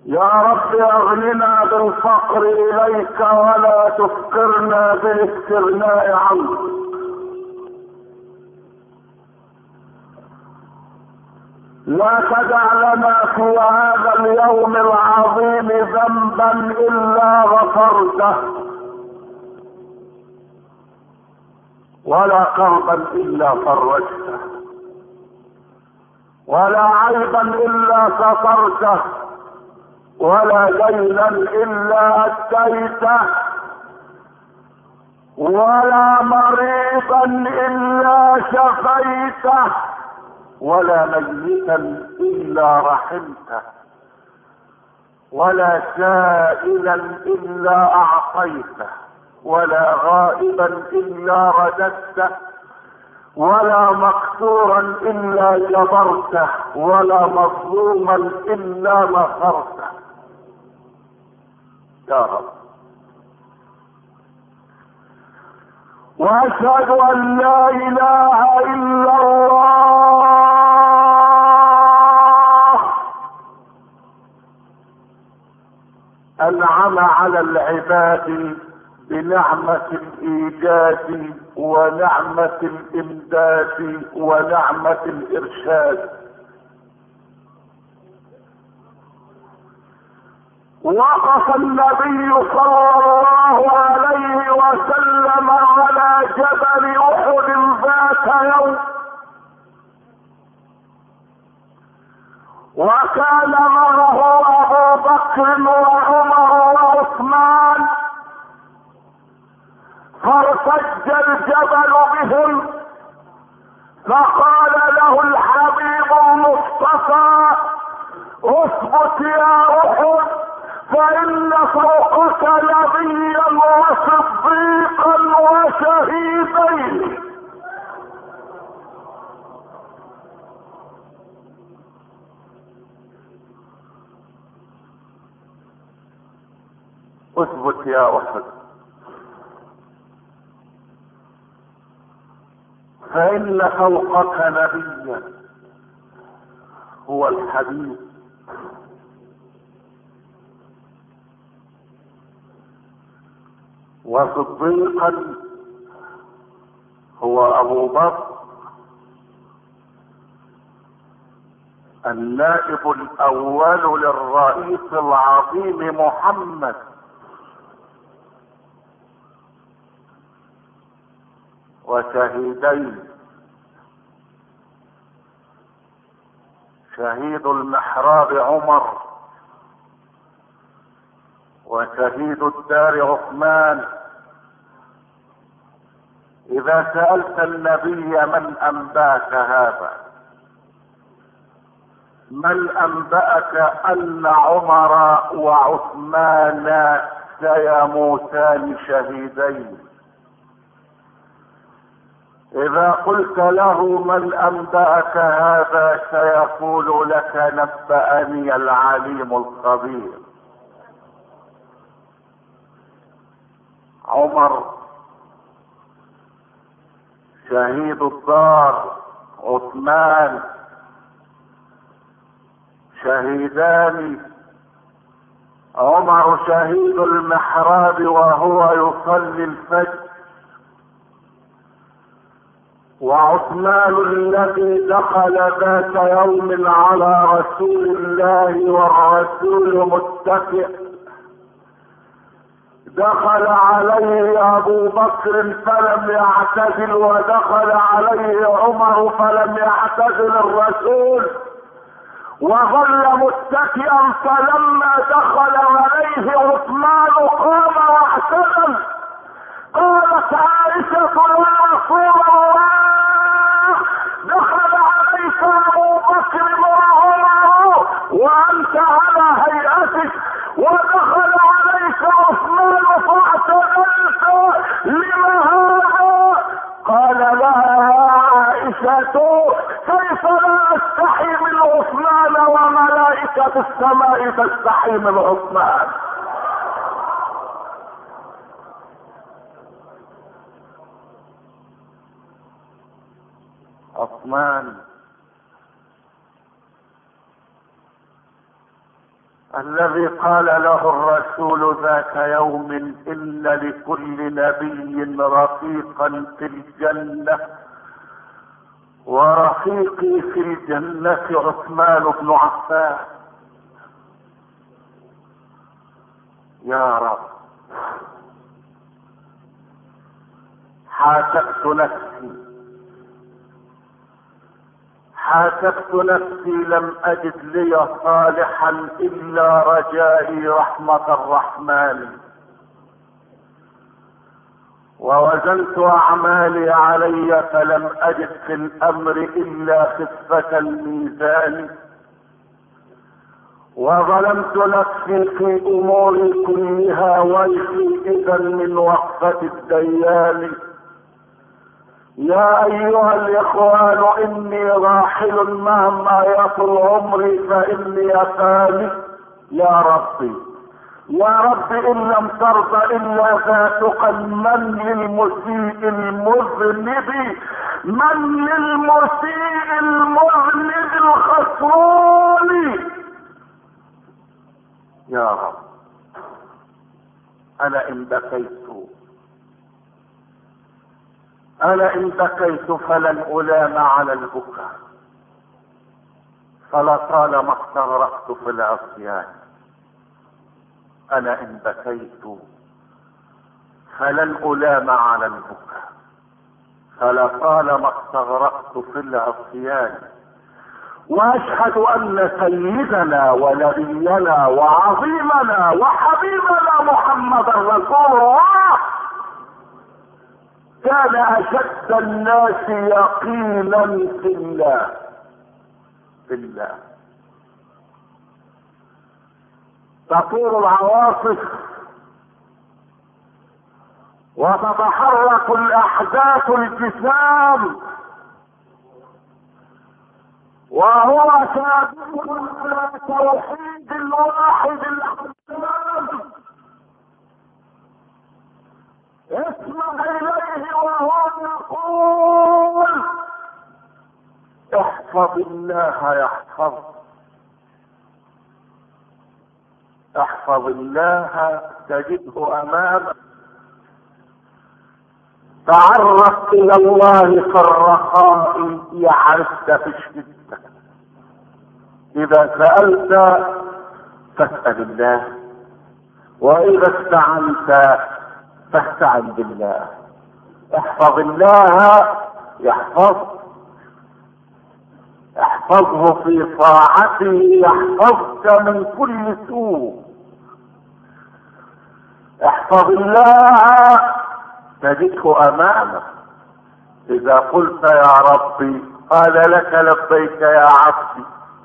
يا رب اغننا بالفقر اليك ولا تفقرنا بالاستغناء عنك. لا تدع لنا في هذا اليوم العظيم ذنبا الا غفرته، ولا كربا الا فرجته، ولا عيبا الا سترته، ولا دينا الا اديته، ولا مريضا الا شفيته، ولا ميتا الا رحمته، ولا سائلا الا اعطيته، ولا غائبا الا رددته، ولا مكسورا الا جبرته، ولا مظلوما الا نصرته. يا رب، واشهد ان لا اله الا الله انعم على العباد بنعمة الايجاد ونعمة الامداد ونعمة الارشاد. وقف النبي صلى الله عليه وسلم على جبل احد ذات يوم، وكان معه ابو بكر وعمر وعثمان، فارتج الجبل بهم، فقال له الحبيب المصطفى: اثبت يا احد، فان فوقك نبيا وصديقا وشهيدين. اثبت يا احد، فان فوقك نبيا هو الحبيب، وصديقا هو ابو بكر النائب الاول للرئيس العظيم محمد، وشهيدين: شهيد المحراب عمر، وشهيد الدار عثمان. اذا سألت النبي من انباك هذا، من انبأك ان عمر وعثمان سيموتان شهيدين؟ اذا قلت له من انبأك هذا سيقول لك: نبأني العليم الخبير. عمر شهيد الدار، عثمان شهيدان. عمر شهيد المحراب وهو يصلي الفجر، وعثمان الذي دخل ذات يوم على رسول الله والرسول متكئ، دخل عليه ابو بكر فلم يعتزل، ودخل عليه عمر فلم يعتزل الرسول، وظل متكئا، فلما دخل عليه عثمان قام واعتزل. قالت عائشة: يا رسول الله، دخل عليك ابو بكر وعمر وانت على هيئتك، ودخل عليك عثمان فاعتزلت، لما هذا؟ قال لها يا عائشة: كيف لا استحي من عثمان وملائكة السماء تستحي من عثمان؟ عثمان الذي قال له الرسول ذات يوم: إن لكل نبي رفيقا في الجنة، ورفيقي في الجنة عثمان بن عفان. يا رب، حاسبت نفسي لم أجد لي صالحا إلا رجائي رحمة الرحمن، ووزنت أعمالي علي فلم أجد في الأمر إلا خفة الميزان، وظلمت نفسي في أموري كلها ويحي إذا من وقفة الديان. يا أيها الإخوان، إني راحل مهما يطل عمري فإني فاني. يا ربي إن لم ترض إلا ذاتك، من للمسيء المذنب الخصول. يا رب، أنا إن بكيت فلن ألام على البكاء، فلطالما استغرقت في العصيان. أنا إن بكيت فلن ألام على البكاء، فلطالما استغرقت في العصيان. وأشهد أن سيدنا ونبينا وعظيمنا وحبيبنا محمد رسول الله كان أشد الناس يقينا في الله. تطير العواصف وتتحرك الأحداث الجسام، وهو سابق على توحيد الواحد الأحكام. اسمع إليه وهو يقول: احفظ الله يحفظك، احفظ الله تجده أمامك. تعرف إلى الله في الرخاء يعرفك في الشدة. إذا سألت فاسأل الله، وإذا استعنت فاستعن بالله. احفظ الله يحفظك، احفظه في طاعته يحفظك من كل سوء. احفظ الله تجده أمامك. إذا قلت يا ربي قال لك لبيك يا عبدي.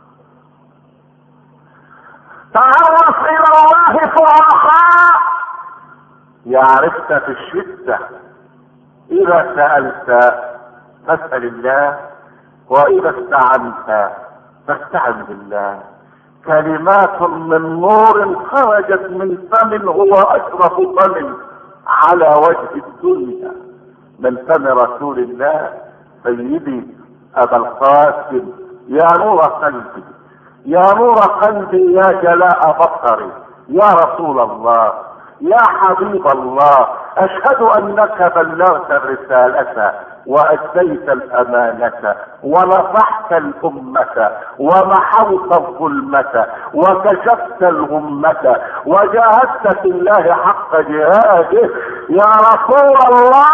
تعرف إلى الله في الرخاء يعرفك في الشدة. إذا سألت فاسأل الله، وإذا استعنت فاستعن بالله. كلمات من نور خرجت من فم هو أشرف فم على وجه الدنيا، من فم رسول الله سيدي أبا القاسم. يا نور قلبي، يا نور قلبي، يا جلاء بصري، يا رسول الله، يا حبيب الله، أشهد أنك بلغت الرسالة وأديت الأمانة ونصحت الأمة ومحوت الظلمة وكشفت الغمة وجاهدت في الله حق جهاده. يا رسول الله،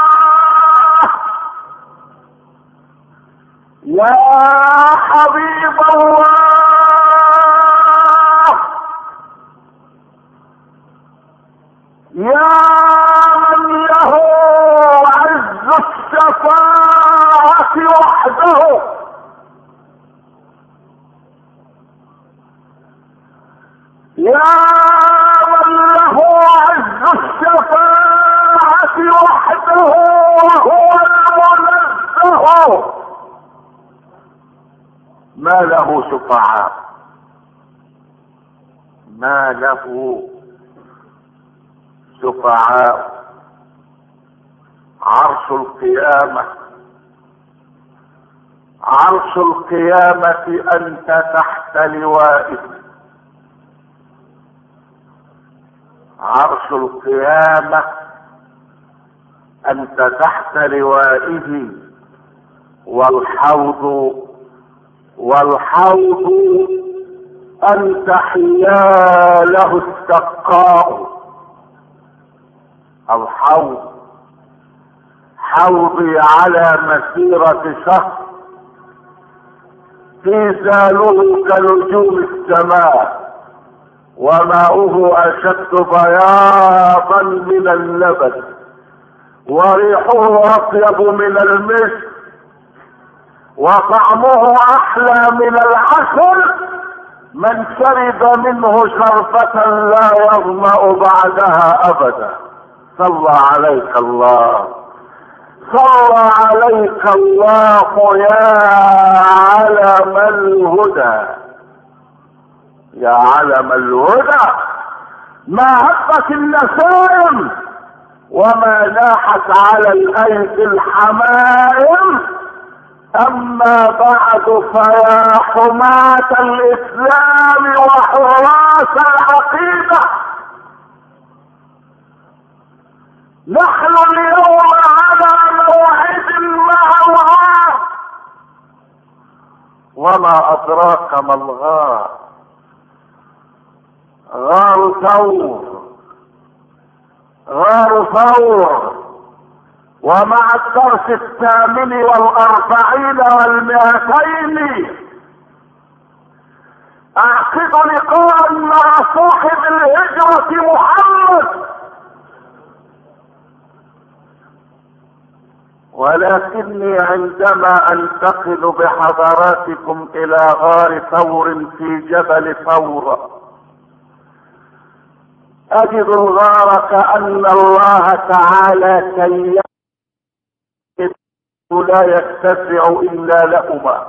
يا حبيب الله، يا من له عز الشفاعة وحده، يا من له عز الشفاعة وحده وهو المنزه، ما له شفعاء، ما له شفعاء. عرش القيامة، عرش القيامة أنت تحت لوائه، عرش القيامة أنت تحت لوائه، والحوض أنت حياله السقاء. الحوض حوضي على مسيرة شهر، إنزاله كنجوم السماء، وماؤه أشد بياضا من اللبن، وريحه أطيب من المسك، وطعمه أحلى من العسل. من شرب منه شربة لا يظمأ بعدها أبدا. صلى عليك الله، صلى عليك الله يا علم الهدى، يا علم الهدى. ما هبت النسائم وما لاحت على الايدي الحمائم. اما بعد فيا حماة الاسلام وحراس العقيدة، نحن اليوم على موعد مع الله. وما ادراك ما الغار؟ غار ثور. ومع الدرس 48 و200 اعقد لقاء مع صاحب الهجرة محمد. ولكني عندما انتقل بحضراتكم الى غار ثور في جبل ثور، اجد الغار كأن الله تعالى كي لا يتسع الا لهما،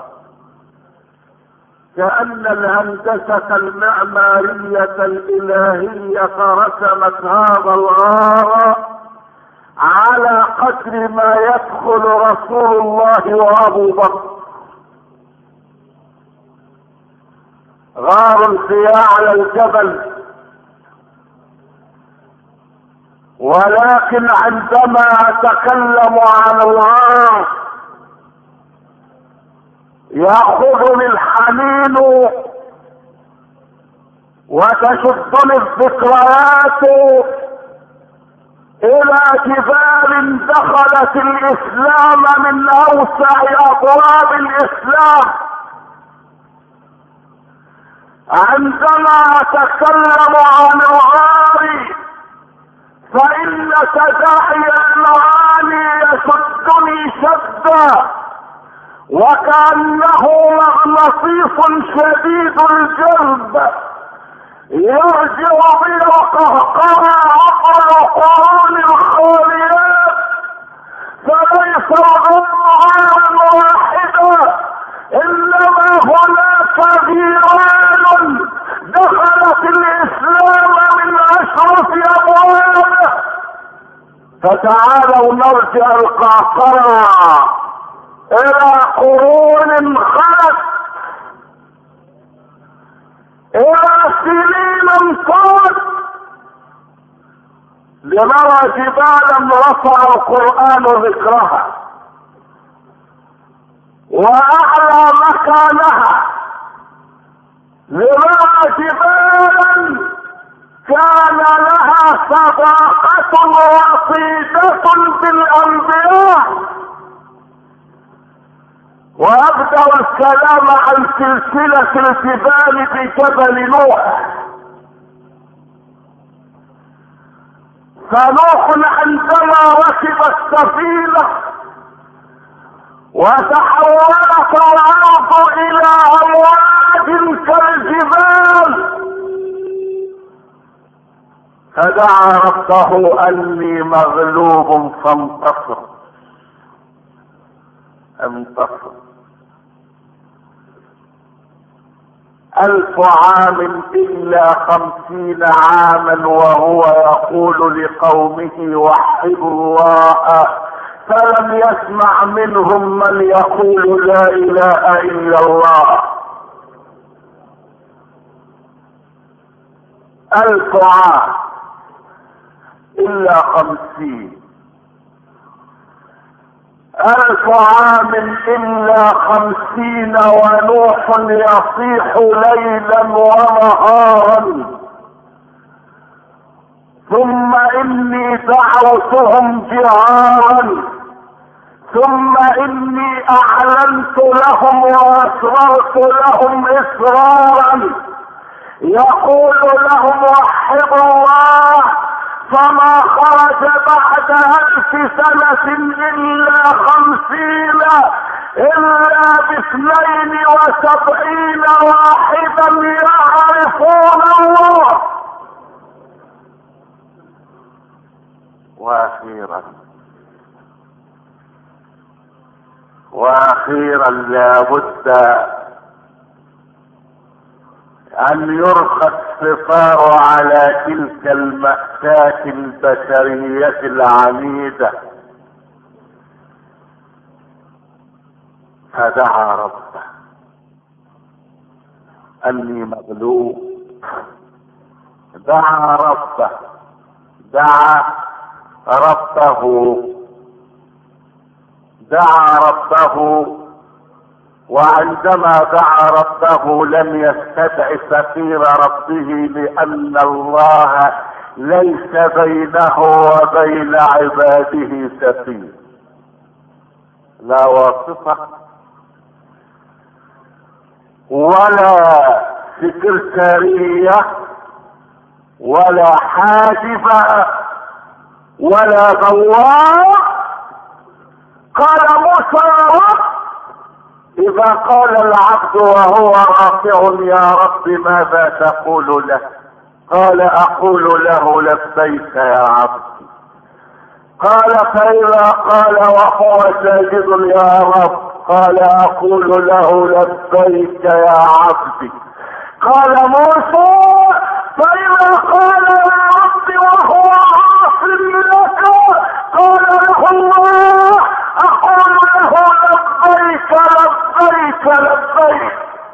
كأن الهندسة المعمارية الالهية رسمت هذا الغار على قدر ما يدخل رسول الله وابو بكر. غار في اعلى الجبل، ولكن عندما اتكلم عن الغار ياخذني الحنين وتشدني الذكريات الى جبال دخلت الاسلام من اوسع ابواب الاسلام. عندما اتكلم عن الغار فان تداعي المعاني يشدني شدا، وكأنه مغناطيس شديد الجذب يرجع بالقهقرى عبر القرون الخاليات. فليس الغار واحدة، انما هناك جيران دخلت الاسلام من اشرف ابوابه. فتعالوا نرجع القهقرى الى قرون خلت، الى سنين امضت، لنرى جبالا رفع القرآن ذكرها واعلى مكانها، لنرى جبالا كان لها صداقة وطيدة بالانبياء. وابدأ الكلام عن سلسلة الجبال بجبل نوح. فنوح عندما ركب السفينة وتحولت الارض الى امواج كالجبال، فدعا ربه اني مغلوب فانتصر. انتصر. 1000 عام إلا 50 عاما وهو يقول لقومه وحدوا الله، فلم يسمع منهم من يقول لا إله إلا الله. 1000 عام إلا 50. 1000 عام إلا 50، ونوح يصيح ليلا ونهارا. ثم إني دعوتهم جهارا، ثم إني أعلنت لهم وأسررت لهم إسرارا. يقول لهم وحدوا الله، فما خرج بعد 1000 سنة إلا 50، إلا ب72 واحدا يعرفون الله. واخيرا لابد ان يرخى الستار على تلك المأساة البشرية العنيدة. فدعا ربه اني مغلوب. دعا ربه. وعندما دعا ربه لم يستدع سفير ربه، لأن الله ليس بينه وبين عباده سفير، لا واسطة ولا سكرتارية ولا حاجبة ولا بواب. قال موسى يا رب، إذا قال العبد وهو راكع يا رب ماذا تقول له؟ قال أقول له لبيك يا عبدي. قال فإذا قال وهو ساجد يا رب؟ قال أقول له لبيك يا عبدي. قال موسى فإذا قال يا رب وهو عاص لك؟ قال له الله أقول له لبيك لبيك لبيك.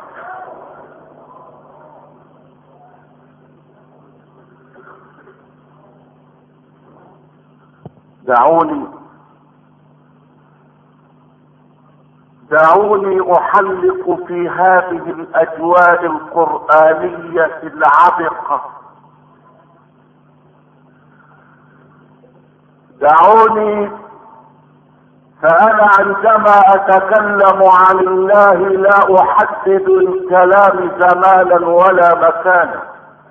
دعوني أحلق في هذه الأجواء القرآنية العبقة. دعوني، فأنا عندما أتكلم عن الله لا أحدد الكلام زمانا ولا مكانا.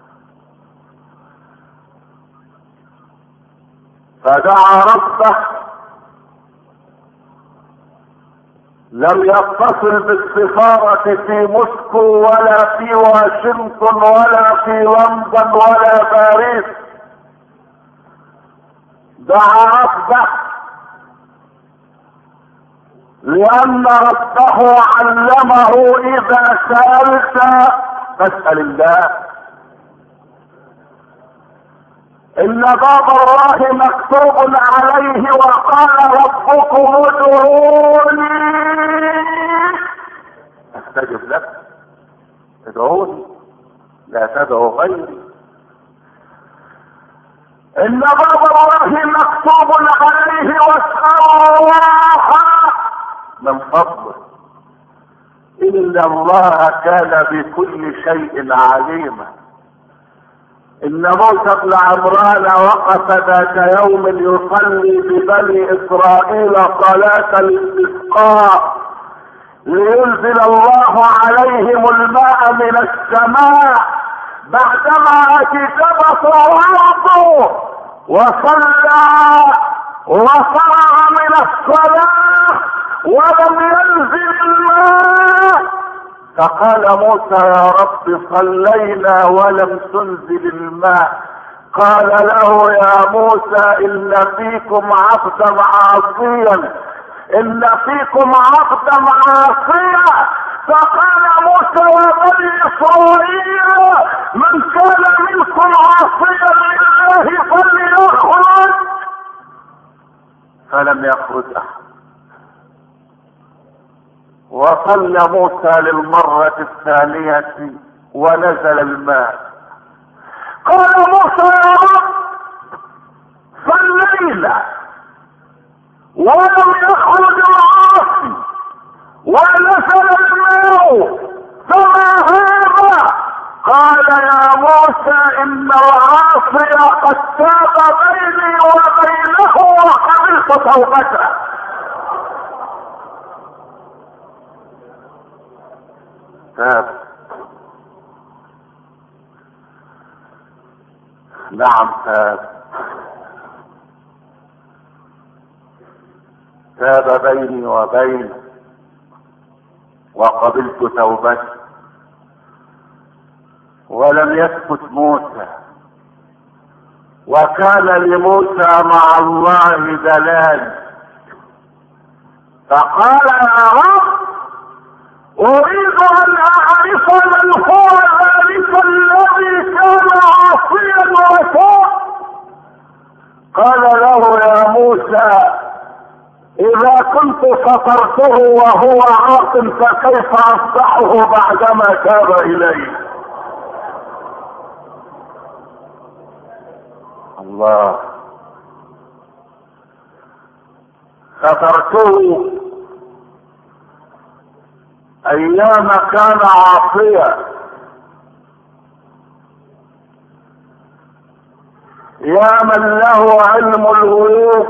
فدعا ربه، لم يتصل بالسفارة في موسكو ولا في واشنطن ولا في لندن ولا باريس. دعا ربه لأن ربه علمه إذا سألت فاسأل الله. إن باب الله مكتوب عليه وقال ربكم ادعوني استجب لك. ادعوني لا تدعوا غيري. إن باب الله مكتوب عليه واسألوا الله من فضله إن الله كان بكل شيء عليما. إن موسى بن عمران وقف ذات يوم يصلي ببني إسرائيل صلاة الاستسقاء لينزل الله عليهم الماء من السماء، بعدما أجدب صلاته وصلى وفرغ من الصلاة ولم ينزل الماء. فقال موسى يا رب صلينا ولم تنزل الماء. قال له يا موسى إن فيكم عبدا عاصيا، إن فيكم عبدا عاصيا. فقال موسى يا بني إسرائيل من كان منكم عاصيا لله فليخرج. فلم يخرج أحد. وصلى موسى للمرة الثانية ونزل الماء. قال موسى يا رب فالليلة ولم يخرج العاصي ونزل الماء، فما هذا؟ قال يا موسى ان العاصي قد تاب بيني وبينه وقبلت توبته. تاب، نعم تاب بيني وبينه وقبلت توبته. ولم يسكت موسى، وكان لموسى مع الله دلال، فقال يا رب اريد ان اعرف من هو ذلك الذي كان عاصيا وتاب. قال له يا موسى اذا كنت سترته وهو عاص فكيف اصلحه بعدما تاب الي؟ الله، سترته ايام كان عاصيا، يا من له علم الغيوب،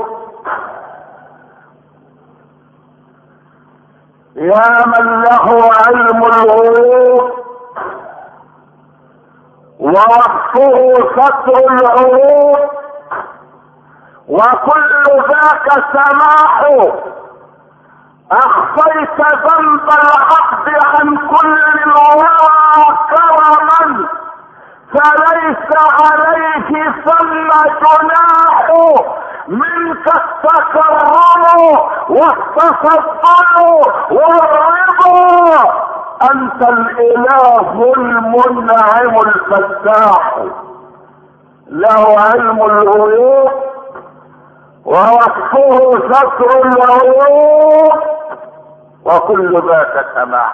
يا من له علم الغيوب ووصفه ستر العيوب، وكل ذاك سماحه. اخفيت ذنب العبد عن كل الورى كرما، فليس عليه ثم جناح منك التكرم والتفضل والرضا. انت الاله المنعم الفتاح، له علم الغيوب ووصفه ستر العيوب، وكل ذاك سماح،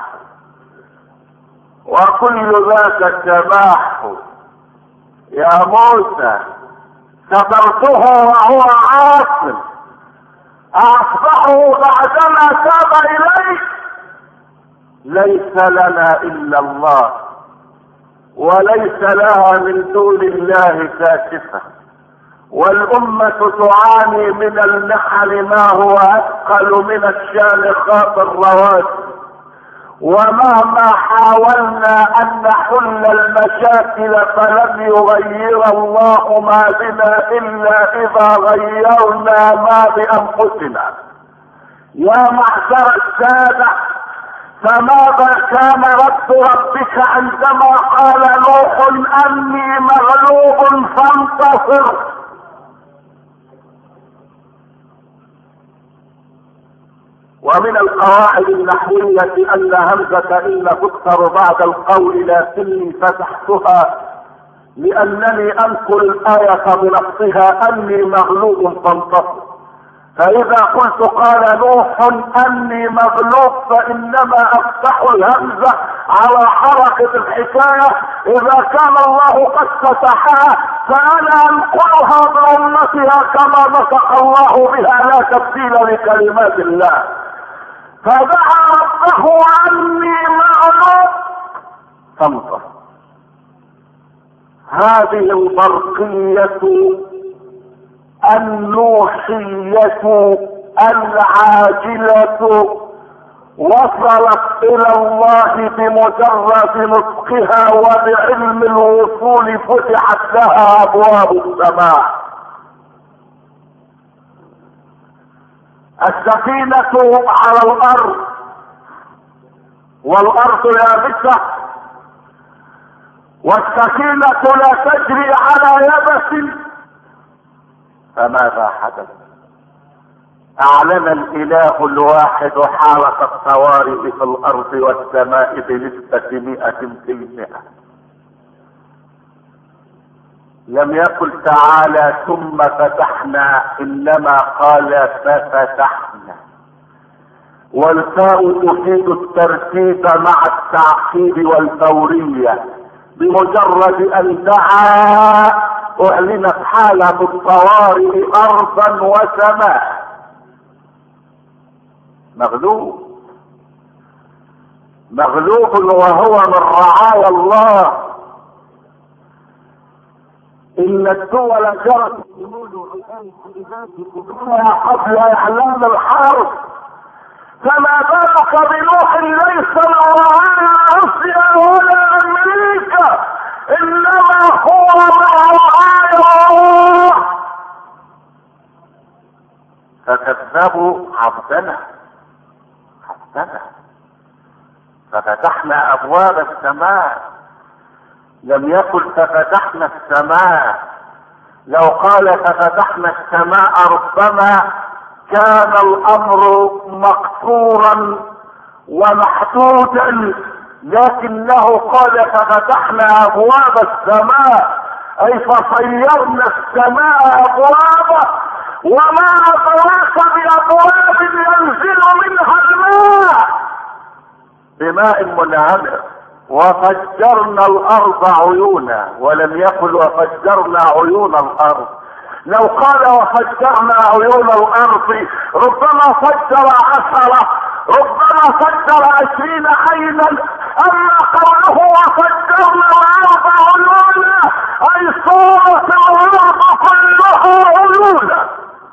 وكل ذاك سماح. يا موسى سترته وهو عاصم، اصبحه بعدما تاب اليك. ليس لنا الا الله، وليس لها من دون الله كاشفه، والامه تعاني من المحن ما هو اثقل من الشامخات الرواسي، ومهما حاولنا ان نحل المشاكل فلن يغير الله ما بنا الا اذا غيرنا ما بانفسنا. يا معشر الساده، فماذا كان رد ربك عندما قال نوح اني مغلوب فانتصر؟ ومن القواعد النحوية ان همزة ان تكسر بعد القول لكني فتحتها لانني انقل الآية بنفسها اني مغلوب فانتصر. فاذا قلت قال نوح اني مغلوب فانما افتح الهمزة على حركة الحكاية. اذا كان الله قد فتحها فانا انقلها بأمتها كما نطق الله بها، لا تبديل لكلمات الله. فدعا ربه عني مغلوب فانتصر. هذه البرقية النوحية العاجلة وصلت الى الله بمجرد نطقها، وبعلم الوصول فتحت لها ابواب السماء. السفينة على الارض والارض يابسة، والسفينة لا تجري على يبس. فماذا حدث؟ اعلن الاله الواحد حالة الطوارئ في الارض والسماء بنسبة 100%. لم يقل تعالى ثم فتحنا، انما قال ففتحنا، والفاء تفيد الترتيب مع التعقيب والفورية، بمجرد ان دعا اعلنت حالة الطوارئ ارضا وسماء. مغلوب وهو من رعايا الله. ان الدول جرت قبل اعلان الحرب، فما بالك بنوح ليس له رعايا روسيا ولا امريكا، انما هو من رعايا الله. فكذبوا عبدنا ففتحنا ابواب السماء. لم يقل ففتحنا السماء، لو قال ففتحنا السماء ربما كان الامر مقصورا ومحدودا، لكنه قال ففتحنا ابواب السماء، اي فصيرنا السماء ابوابا، وما ادراك بابواب ينزل منها الماء بماء منهمر. وفجرنا الارض عيونا، ولم يقل وفجرنا عيون الارض. لو قال وفجرنا عيون الارض ربما فجر 10، ربما فجر 20 عينا. اما قوله وفجرنا الارض عيونا اي صورت الارض كلها عيونا.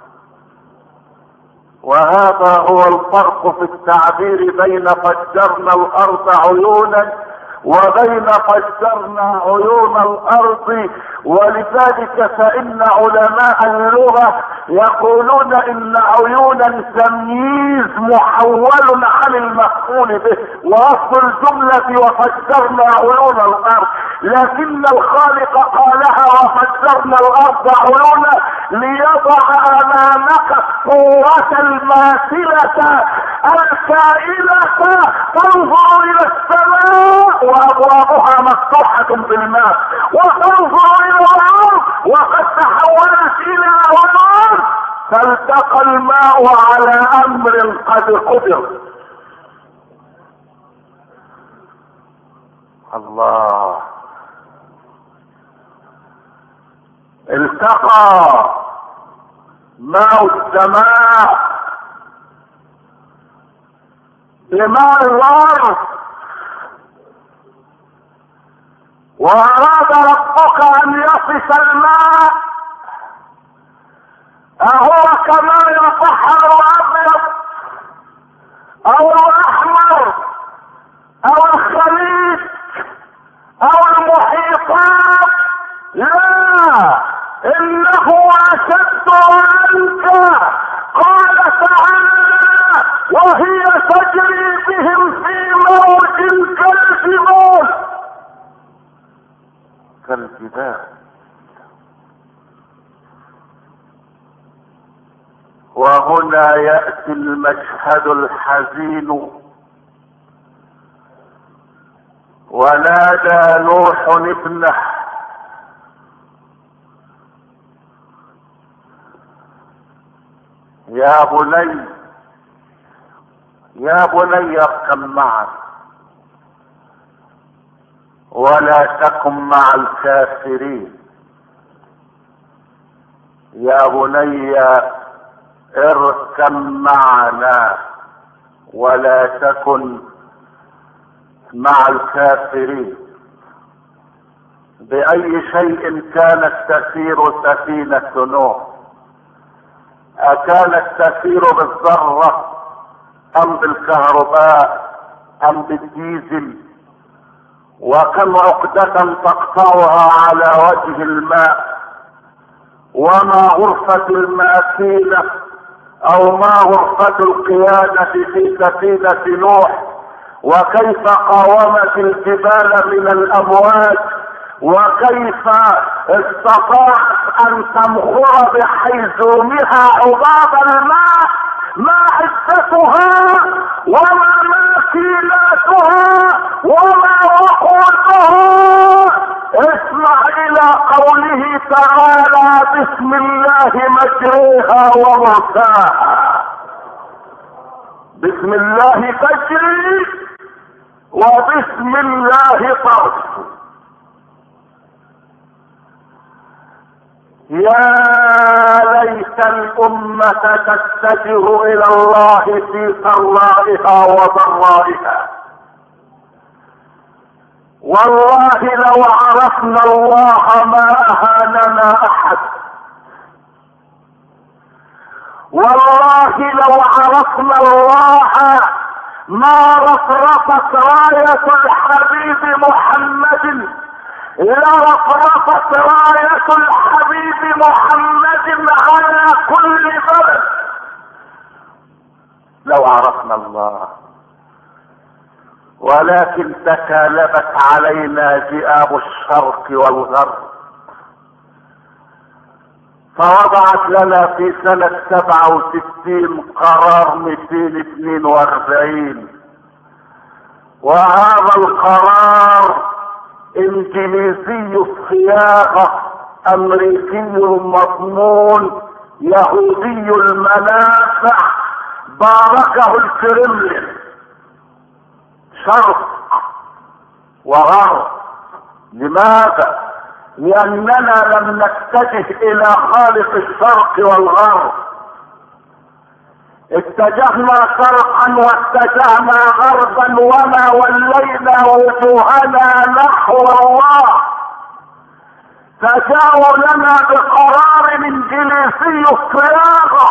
وهذا هو الفرق في التعبير بين فجرنا الارض عيونا وبين فجرنا عيون الارض. ولذلك فان علماء اللغة يقولون ان عيونا تمييز محول عن المفعول به، واصل الجملة وفجرنا عيون الارض، لكن الخالق قالها وفجرنا الارض عيونا ليضع امامك الصورة الماثلة الكائنة تنظر الى السماء وابوابها مفتوحة بالماء، وتنظر الى الارض وقد تحولت الى عيون، فالتقى الماء على امر قد قدر. الله، التقى ماء السماء بماء الارض، واراد ربك ان يصف الماء اهو كما يطهر الابيض او الاحمر او الخليج او المحيطات، لا، انه اشد عنك. قال تعالى وهي تجري بهم في موج كالجبال. وهنا يأتي المشهد الحزين. ونادى نوح ابنه يا بني اركب معنا ولا تكن مع الكافرين. يا بني اركب معنا ولا تكن مع الكافرين. بأي شيء كانت تسير سفينة نوح؟ أكانت تسير بالذرة أم بالكهرباء أم بالديزل؟ وكم عقدة تقطعها على وجه الماء، وما غرفة الماكينة أو ما غرفة القيادة في سفينة نوح، وكيف قاومت الجبال من الأمواج، وكيف استطاعت أن تمخر بحيزومها عباب الماء. ما عدتها وما ماكيناتها وما وقودها. اسمع الى قوله تعالى بسم الله مجريها ومرساها. بسم الله تجري وبسم الله ترسل. يا ليت الأمة تتجه إلى الله في سرائها وضرائها. والله لو عرفنا الله ما أهاننا أحد. والله لو عرفنا الله ما رفرفت راية الحبيب محمد، لرفرفت راية الحبيب محمد على كل بلد. لو عرفنا الله، ولكن تكالبت علينا ذئاب الشرق والغرب، فوضعت لنا في سنة 67 قرار 242، وهذا القرار انجليزي الصياغة، امريكي المضمون، يهودي المنافع، باركه الكرملين شرق وغرب. لماذا؟ لأننا لم نتجه إلى خالق الشرق والغرب، اتجهنا شرقا واتجهنا غربا، وما ولينا وجوهنا نحو الله. فجاءوا لنا بقرار انجليزي الصياغة،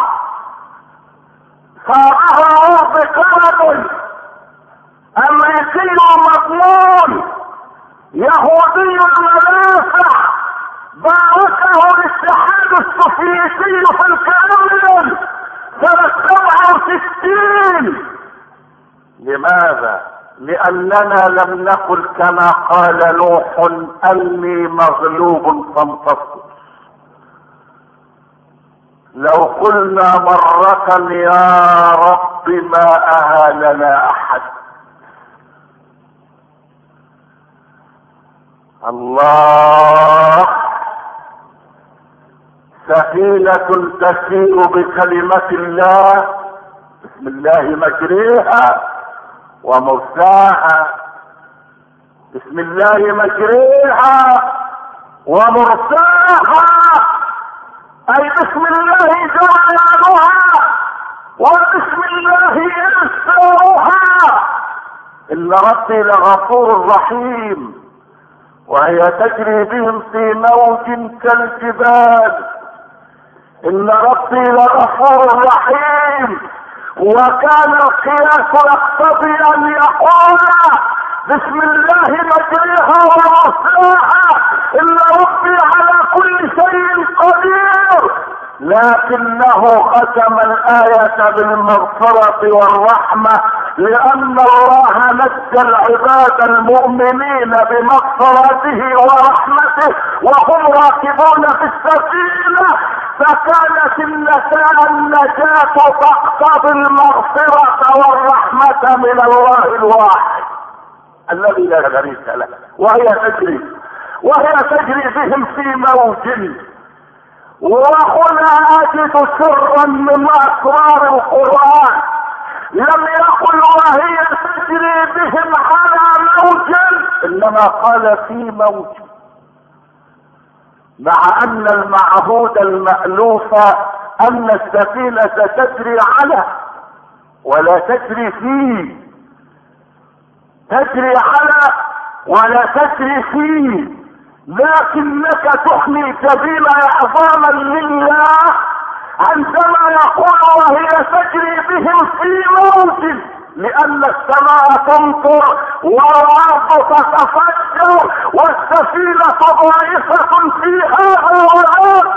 صاغه بقلم امريكي مضمون يهودي المنافع، باركه الاتحاد السوفيتي في الكرملين سنة 67. لماذا؟ لأننا لم نقل كما قال نوح أني مغلوب فانتصر. لو قلنا مرة يا رب ما أهاننا أحد. الله، سفينة تسير بكلمة الله، بسم الله مجريها ومرساها، بسم الله مجريها ومرساها، اي بسم الله جعلها وبسم الله ينسوها. ان ربي لغفور رحيم، وهي تجري بهم في موج كالجبال. ان ربي لغفور رحيم. وكان القياس يقتضي ان يقول بسم الله مجريها ومرساها، ان ربي على كل شيء قدير، لكنه ختم الآية بالمغفرة والرحمة، لأن الله نجى العباد المؤمنين بمغفرته ورحمته وهم راكبون في السفينة، فكانت النجاة تقتضي المغفرة والرحمة من الله الواحد الذي لا شريك له. وهي تجري بهم في موج. وهنا اجد سرا من اسرار القرآن، لم يقل وهي تجري بهم على موج، انما قال في موج، مع ان المعهود المألوف ان السفينة تجري على ولا تجري فيه، تجري على ولا تجري فيه، لكنك تحمي جبين اعظاما لله عندما يقول وهي تجري بهم في موج، لان السماء تمطر والارض تتفجر والسفينة ضعيفة فيها هؤلاء،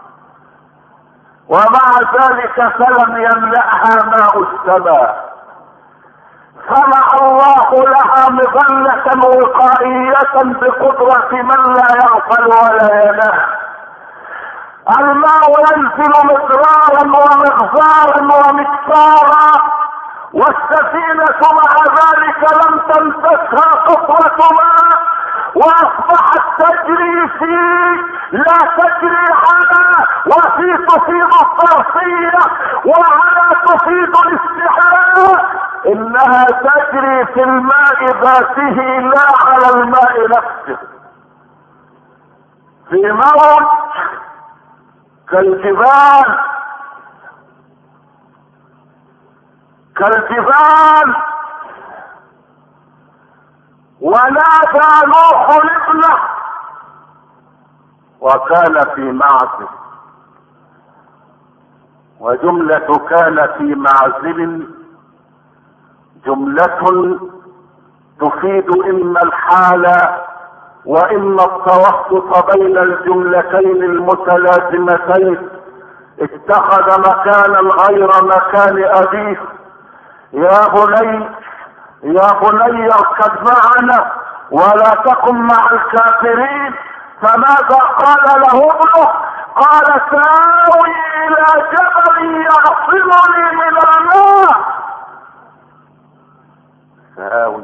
ومع ذلك فلم يملأها ماء السماء، صنع الله لها مظلة وقائية بقدرة من لا يغفل ولا ينام. الماء ينزل مدرارا ومغزارا ومكسارا، والسفينة مع ذلك لم تمسسها قطرة ماء، واصبحت تجري فيه، لا تجري على، وفي تفيض الطرفية وعلى تفيض الاستحراء، انها تجري في الماء ذاته لا على الماء نفسه، في موج كالجبال ونادى نوح ابنه وكان في معزل، وجملة كان في معزل جملة تفيد إما الحال وإما التوسط بين الجملتين المتلازمتين. اتخذ مكانا غير مكان أبيه. يا بني اركب معنا ولا تكن مع الكافرين. فماذا قال له ابنه؟ قال سآوي إلى جبل يعصمني من الماء. سآوي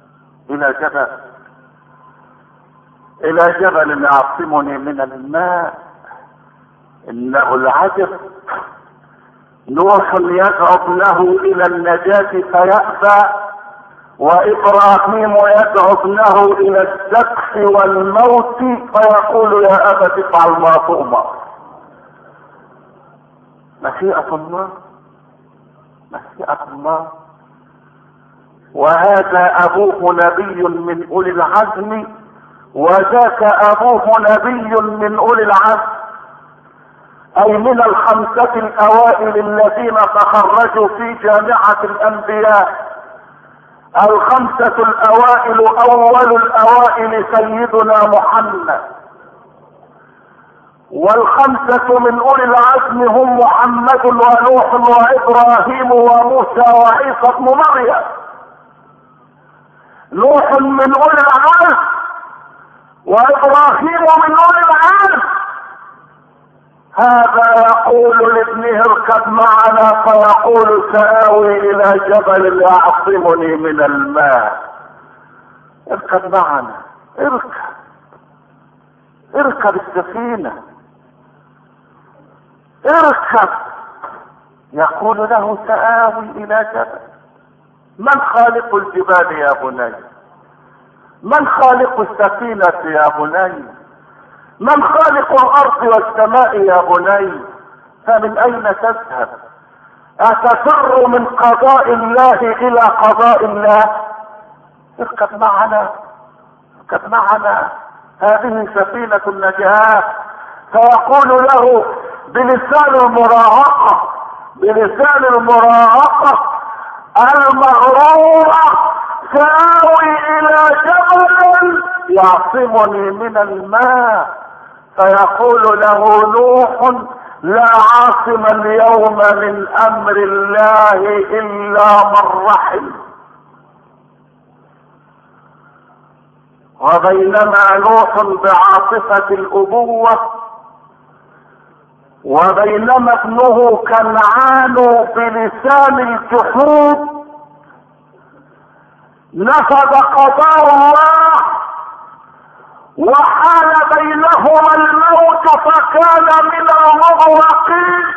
إلى جبل يعصمني من الماء. إنه العجب، نوح يدعو ابنه إلى النجاة فيأبى، وإبراهيم يدعو ابنه إلى الذبح والموت فيقول يا أبت افعل ما تؤمر. مشيئة الله. وهذا أبوه نبي من أولي العزم، وذاك أبوه نبي من أولي العزم، أي من الخمسة الأوائل الذين تخرجوا في جامعة الأنبياء. الخمسة الأوائل أول الأوائل سيدنا محمد، والخمسة من أولي العزم هم محمد ونوح وإبراهيم وموسى وعيسى ابن مريم. نوح من أولي العزم وإبراهيم من أولي العزم. هذا يقول لابنه اركب معنا فيقول سآوي إلى جبل يعصمني من الماء. اركب معنا، اركب السفينة، اركب. يقول له سآوي إلى جبل. من خالق الجبال يا بني؟ من خالق السفينة يا بني؟ من خالق الأرض والسماء يا بني؟ فمن أين تذهب؟ أتفر من قضاء الله إلى قضاء الله؟ اركب معنا، هذه سفينة النجاة. فيقول له بلسان المراهقة المغرورة سآوي إلى جبل يعصمني من الماء. فيقول له نوح لا عاصم اليوم من أمر الله إلا من رحم. وبينما نوح بعاطفة الأبوة، وبينما ابنه كنعان بلسان الجحود، نفذ قضاء الله وحال بينهما الموت فكان من المغرقين.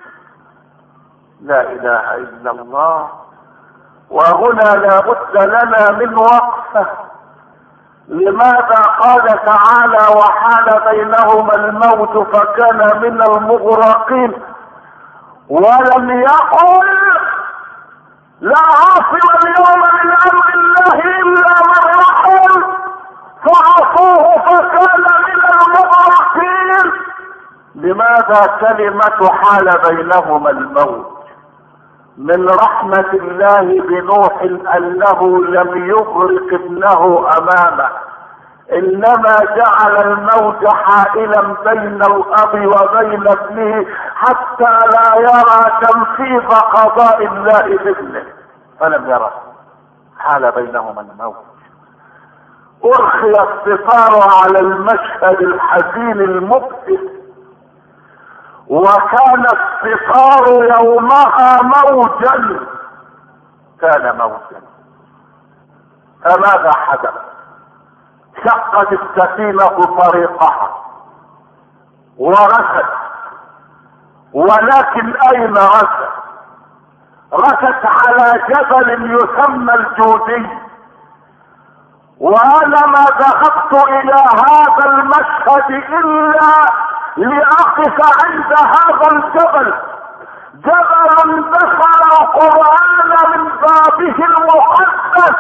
لا إله إلا الله. وهنا لا بد لنا من وقفة. لماذا قال تعالى وحال بينهما الموت فكان من المغرقين، ولم يقل لا عاصم اليوم من امر الله الا من رحم فعصوه فكان من المغرقين؟ لماذا كلمة حال بينهما الموت؟ من رحمة الله بنوح انه لم يغرق ابنه امامه، انما جعل الموت حائلا بين الاب وبين ابنه حتى لا يرى تنفيذ قضاء الله بابنه، فلم يرى. حال بينهما الموت. ارخي الستار على المشهد الحزين المبكي، وكان الستار يومها موجا، كان موجا. فماذا حدث؟ شقت السفينة طريقها ورست، ولكن اين رست؟ رست على جبل يسمى الجودي. وانا ما ذهبت الى هذا المشهد الا لأقف عند هذا الجبل، جبل دخل القرآن من بابه المقدس.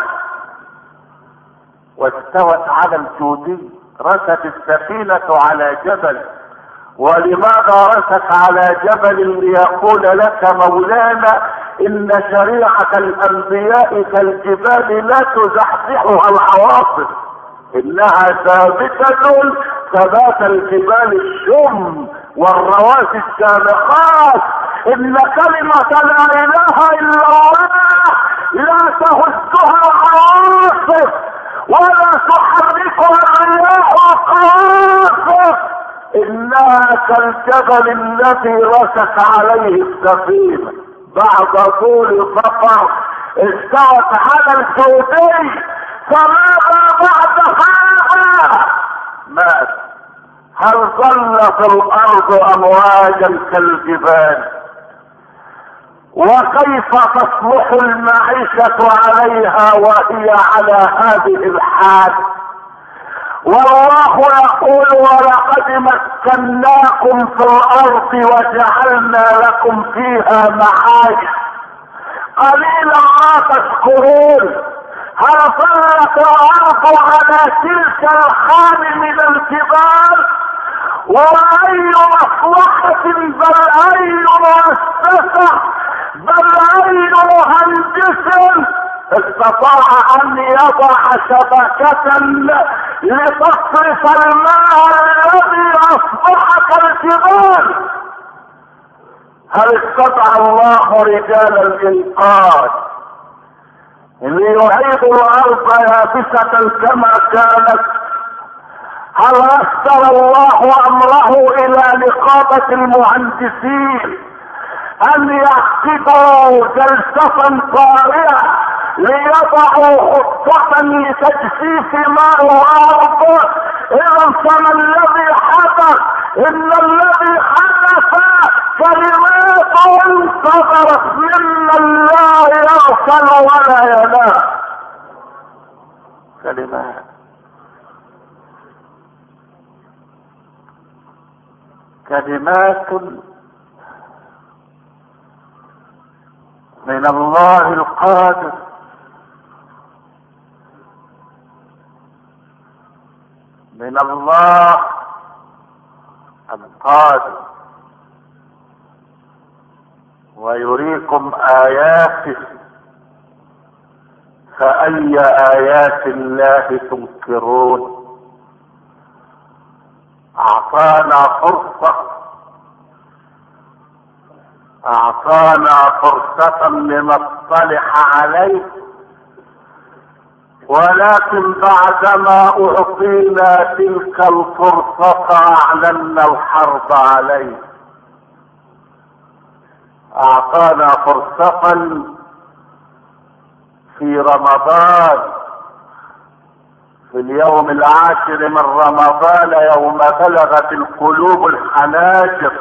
واستوت على الجودي، رست السفينة على جبل. ولماذا رست على جبل؟ ليقول لك مولانا ان شريعة الانبياء كالجبال لا تزحزحها العواصف، انها ثابتة ثبات الجبال الشم والرواسي السابقات. ان كلمة لا اله الا الله لا تهزها العواصف ولا تحركها الرياح القواصف، انها كالجبل الذي رست عليه السفينة بعد طول سفر. استوت على الجودي، فماذا بعد هذا؟ مات. هل ظلت الارض امواجا كالجبال؟ وكيف تصلح المعيشة عليها وهي على هذه الحال؟ والله يقول ولقد مكناكم في الارض وجعلنا لكم فيها معايش قليلا ما تشكرون. هل ظلت الارض على تلك الحال من الجبال؟ واي مصلحة بل اي مؤسسة بل اي مهندس استطاع ان يضع شبكة لتصرف الماء الذي اصبح كالجبال؟ هل استطاع الله رجال الانقاذ ليعيد الارض يابسة كما كانت؟ هل أسر الله امره الى نقابة المهندسين ان يعقدوا جلسة طارئة ليضعوا خطة لتجفيف ماء الارض؟ اذا فما الذي حدث؟ ان الذي حدث كلمات انتظرت ممن لا يغفل ولا ينام. كلمات من الله القادر، من الله القادر، ويريكم آياته، فأي آيات الله تنكرون؟ أعطانا فرصة لنطلع عليه، ولكن بعدما أعطينا تلك الفرصة أعلنا الحرب عليه. أعطانا فرصة في رمضان، في اليوم العاشر من رمضان، يوم بلغت القلوب الحناجر،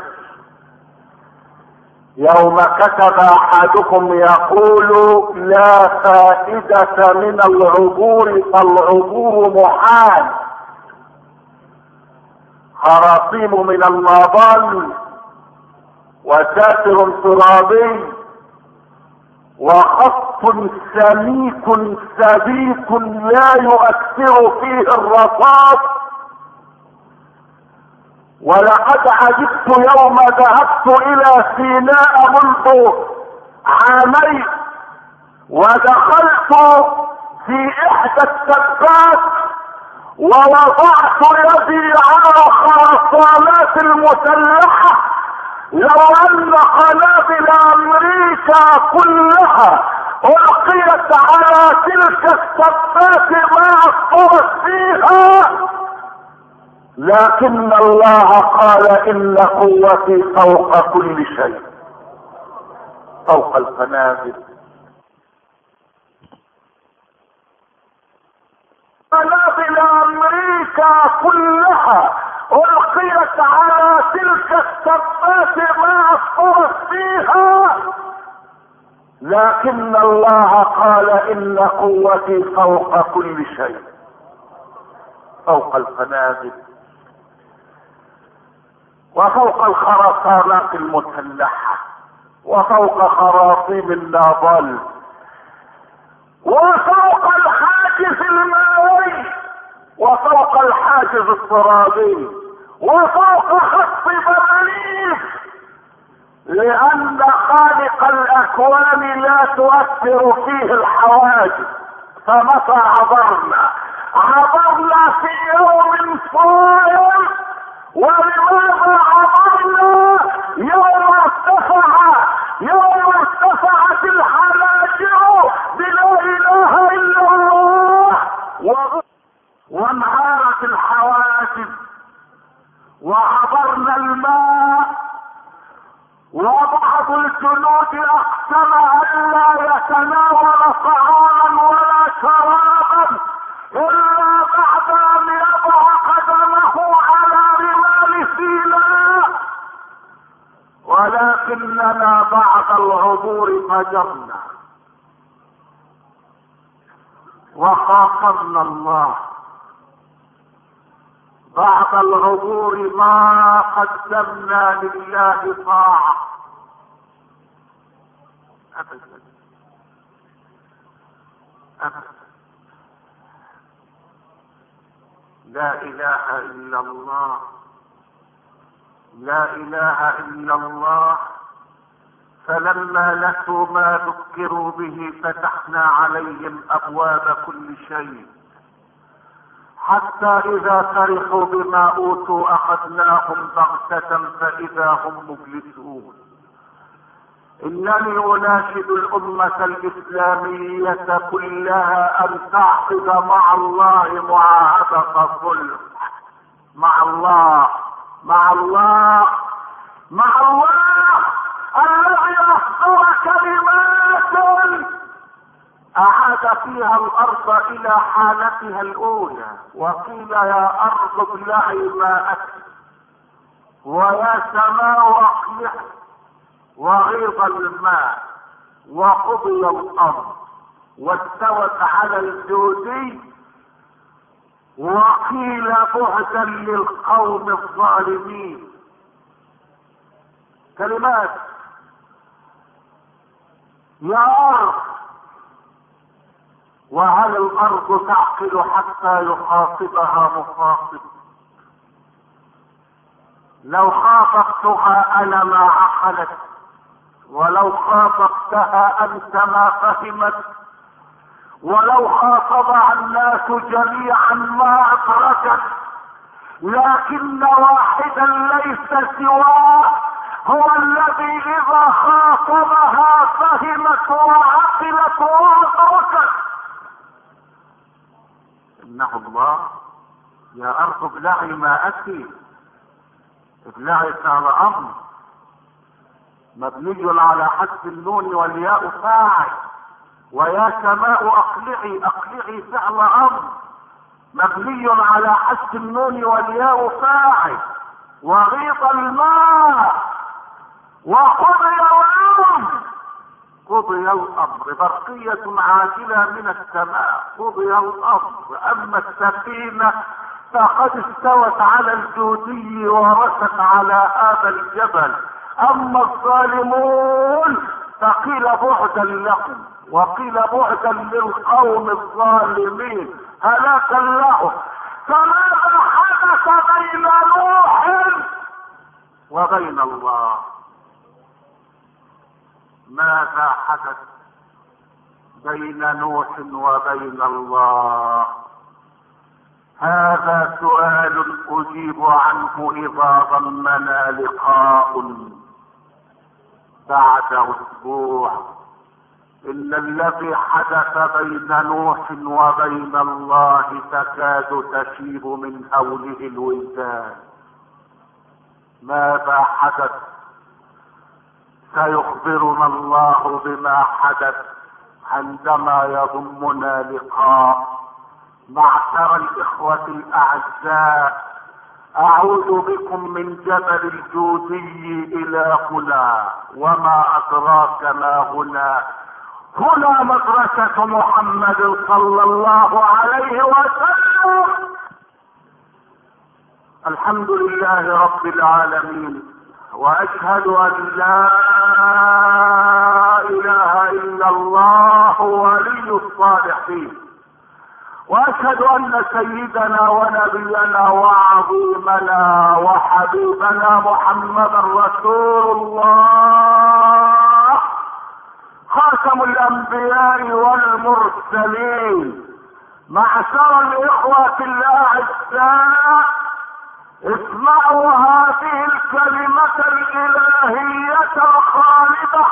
يوم كتب احدكم يقول لا فائدة من العبور فالعبور محال، خراطيم من النضال وساتر ترابي وخط سميك سبيك لا يؤثر فيه الرصاص. ولقد عجبت يوم ذهبت الى سيناء منذ عامين، ودخلت في احدى التبات ووضعت يدي على الخرسانات المسلحة، لو ان قنابل امريكا كلها القيت على تلك التبات ما اثرت فيها. لكن الله قال ان قوتي فوق كل شيء، فوق القنابل. قنابل امريكا كلها القيت على تلك التبات ما اثرت فيها، لكن الله قال ان قوتي فوق كل شيء، فوق القنابل. وفوق الخرسانات المسلحة، وفوق خراطيم النابل، وفوق الحاجز المائي، وفوق الحاجز الترابي، وفوق خط برليف، لان خالق الاكوان لا تؤثر فيه الحواجز. فمتى عبرنا في يوم صائم. ولماذا عبرنا يوم ارتفعت الحناجر بلا اله الا الله، وانهارت الحواجز، وعبرنا الماء، وبعض الجنود اقسم ان لا يتناول طعاما ولا شرابا الا بعد ان يضع قدمه على رمال سيناء، ولكننا بعد العبور فجرنا وخاصمنا الله. بعد العبور ما قدمنا لله طاعة أبدا أبدا. لا إله إلا الله، لا إله إلا الله. فلما نسوا ما ذكروا به فتحنا عليهم أبواب كل شيء، حتى إذا فرحوا بما أوتوا أخذناهم بغتة فإذا هم مبلسون. إنني أناشد الأمة الإسلامية كلها أن تعقد مع الله معاهدة صلح، مع الله الذي أصدر كلمات أعاد فيها الأرض إلى حالتها الأولى، وقيل يا أرض ابلعي ماءك ويا سماء أقلعي، وغيض الماء وقضي الأمر واستوت على الجودي، وقيل بعدا للقوم الظالمين. كلمات يا أرض، وهل الأرض تعقل حتى يخاطبها مخاطب؟ لو خاطبتها أنا ما عقلت، ولو خاطبتها أنت ما فهمت، ولو خاطبها الناس جميعا ما أدركت. لكن واحدا ليس سواه هو الذي إذا خاطبها فهمت وعقلت وأدركت. إنه الله. يا أرض ابلعي ماءك، ابلعي فعل أمر مبني على حذف النون والياء فاعل، ويا سماء أقلعي، أقلعي فعل أمر مبني على حذف النون والياء فاعل، وغيض الماء وقضي الأمر. قضي الأمر برقية عاجلة من السماء، قضي الأمر. أما السفينة فقد استوت على الجودي ورست على هذا الجبل. أما الظالمون فقيل بعدا لهم، وقيل بعدا للقوم الظالمين، هلاكا لهم. فماذا حدث بين نوح وبين الله؟ ماذا حدث بين نوح وبين الله؟ هذا سؤال أجيب عنه إذا ضمنا لقاء بعد أسبوع. إن الذي حدث بين نوح وبين الله تكاد تشيب من هوله الولدان. ماذا حدث؟ سيخبرنا الله بما حدث عندما يضمنا لقاء. معشر الإخوة الأعزاء، أعود بكم من جبل الجودي إلى هنا، وما أدراك ما هنا. هنا مدرسة محمد صلى الله عليه وسلم. الحمد لله رب العالمين، واشهد ان لا اله الا الله ولي الصالحين، واشهد ان سيدنا ونبينا وعظيمنا وحبيبنا محمدا رسول الله خاتم الانبياء والمرسلين. معشر الاخوة الاعزاء، اسمعوا هذه الكلمة الالهية الخالدة: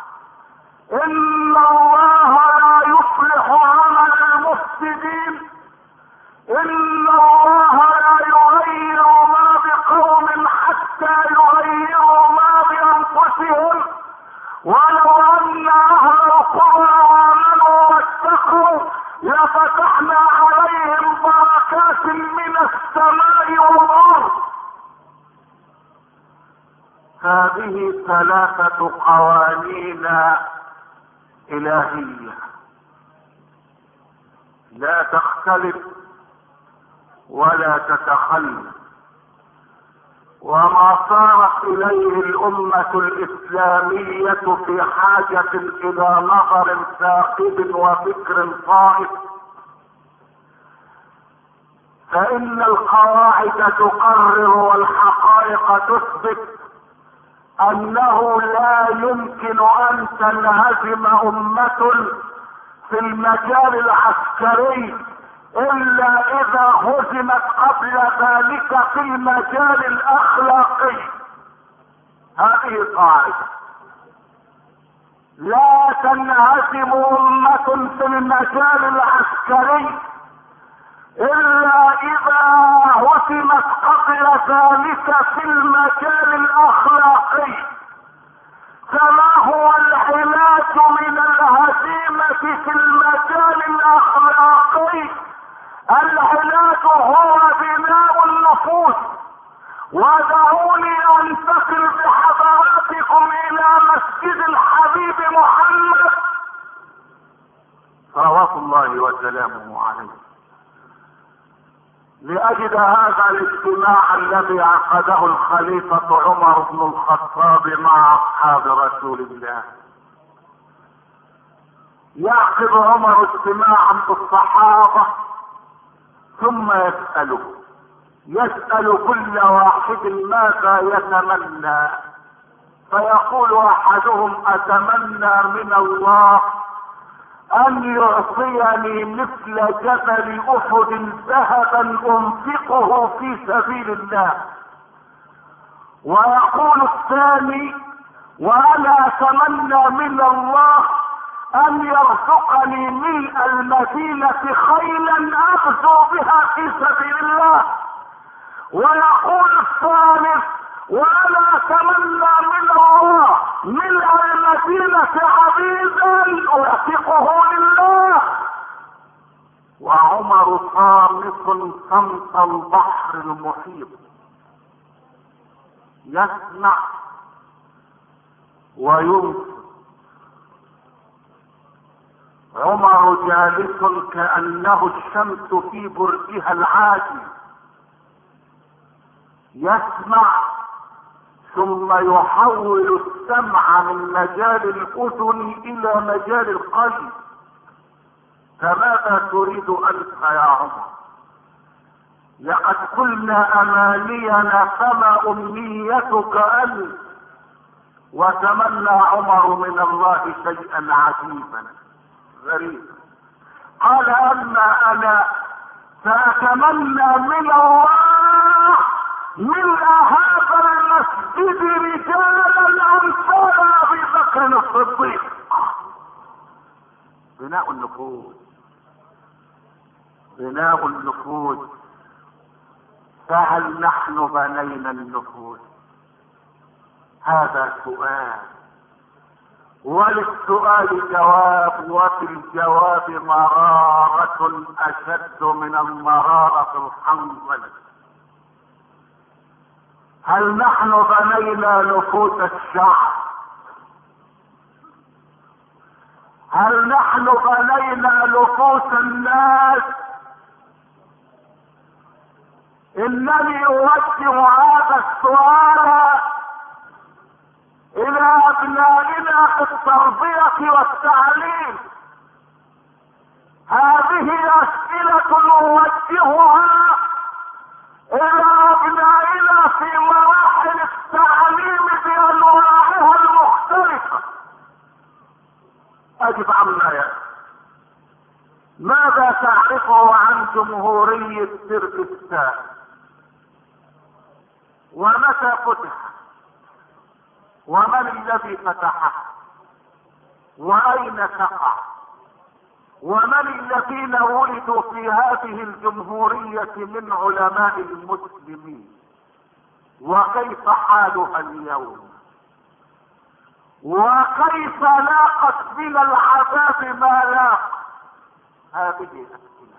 ان الله لا يصلح عمل المفسدين، ان الله لا يغير ما بقوم حتى يغيروا ما بانفسهم، ولو ان اهل القرى امنوا واتقوا لفتحنا عليهم بركات من السماء والارض. هذه ثلاثة قوانين إلهية لا تختلف ولا تتخلف، وما صارت إليه الأمة الإسلامية في حاجة إلى نظر ثاقب وفكر صائب، فإن القواعد تقرر والحقائق تثبت أنه لا يمكن أن تنهزم أمة في المجال العسكري إلا إذا هزمت قبل ذلك في المجال الأخلاقي. هذه قاعدة: لا تنهزم أمة في المجال العسكري إلا إذا هزمت قبل ذلك في المجال الأخلاقي. فما هو العلاج من الهزيمة في المجال الأخلاقي؟ العلاج هو بناء النفوس. ودعوني أنتقل بحضراتكم إلى مسجد الحبيب محمد صلوات الله وسلامه عليه لأجد هذا الاجتماع الذي عقده الخليفة عمر بن الخطاب مع أصحاب رسول الله. يعقد عمر اجتماعا بالصحابة ثم يسأل كل واحد ماذا يتمنى، فيقول أحدهم: أتمنى من الله أن يعطيني مثل جبل أحد ذهبا أنفقه في سبيل الله. ويقول الثاني: وأنا أتمنى من الله أن يرزقني ملء المدينة خيلا أغزو بها في سبيل الله. ويقول الثالث: وأنا أتمنى من الله ملء المدينة عبيدا أعتقه لله. وعمر صامت صمت البحر المحيط، يسمع وينصت. عمر جالس كأنه الشمس في برجها العادي، يسمع ثم يحول السمع من مجال الأذن إلى مجال القلب. فماذا تريد أنت يا عمر؟ لقد قلنا أمانينا فما أمنيتك أنت؟ وتمنى عمر من الله شيئا عجيبا غريبا. قال: أما أنا فأتمنى من الله ملء هذا المسجد رجالا أمثال أبي بكر الصديق. بناء النفوذ، بناء النفوذ. فهل نحن بنينا النفوذ؟ هذا سؤال، وللسؤال جواب، وفي الجواب مرارة أشد من المرارة الحنظل. هل نحن بنينا نفوس الشعب؟ هل نحن بنينا نفوس الناس؟ انني اوجه هذا السؤال الى ابنائنا في التربية والتعليم. هذه اسئلة نوجهها الى ابنائنا في مراحل التعليم بانواعها المختلفة. اجب عما يأتي. ماذا تعرفه عن جمهورية كرغستان؟ ومتى فتح؟ ومن الذي فتحه؟ واين تقع؟ ومن الذين ولدوا في هذه الجمهورية من علماء المسلمين؟ وكيف حالها اليوم؟ وكيف لاقت من العذاب ما لاق؟ هذه أسئلة،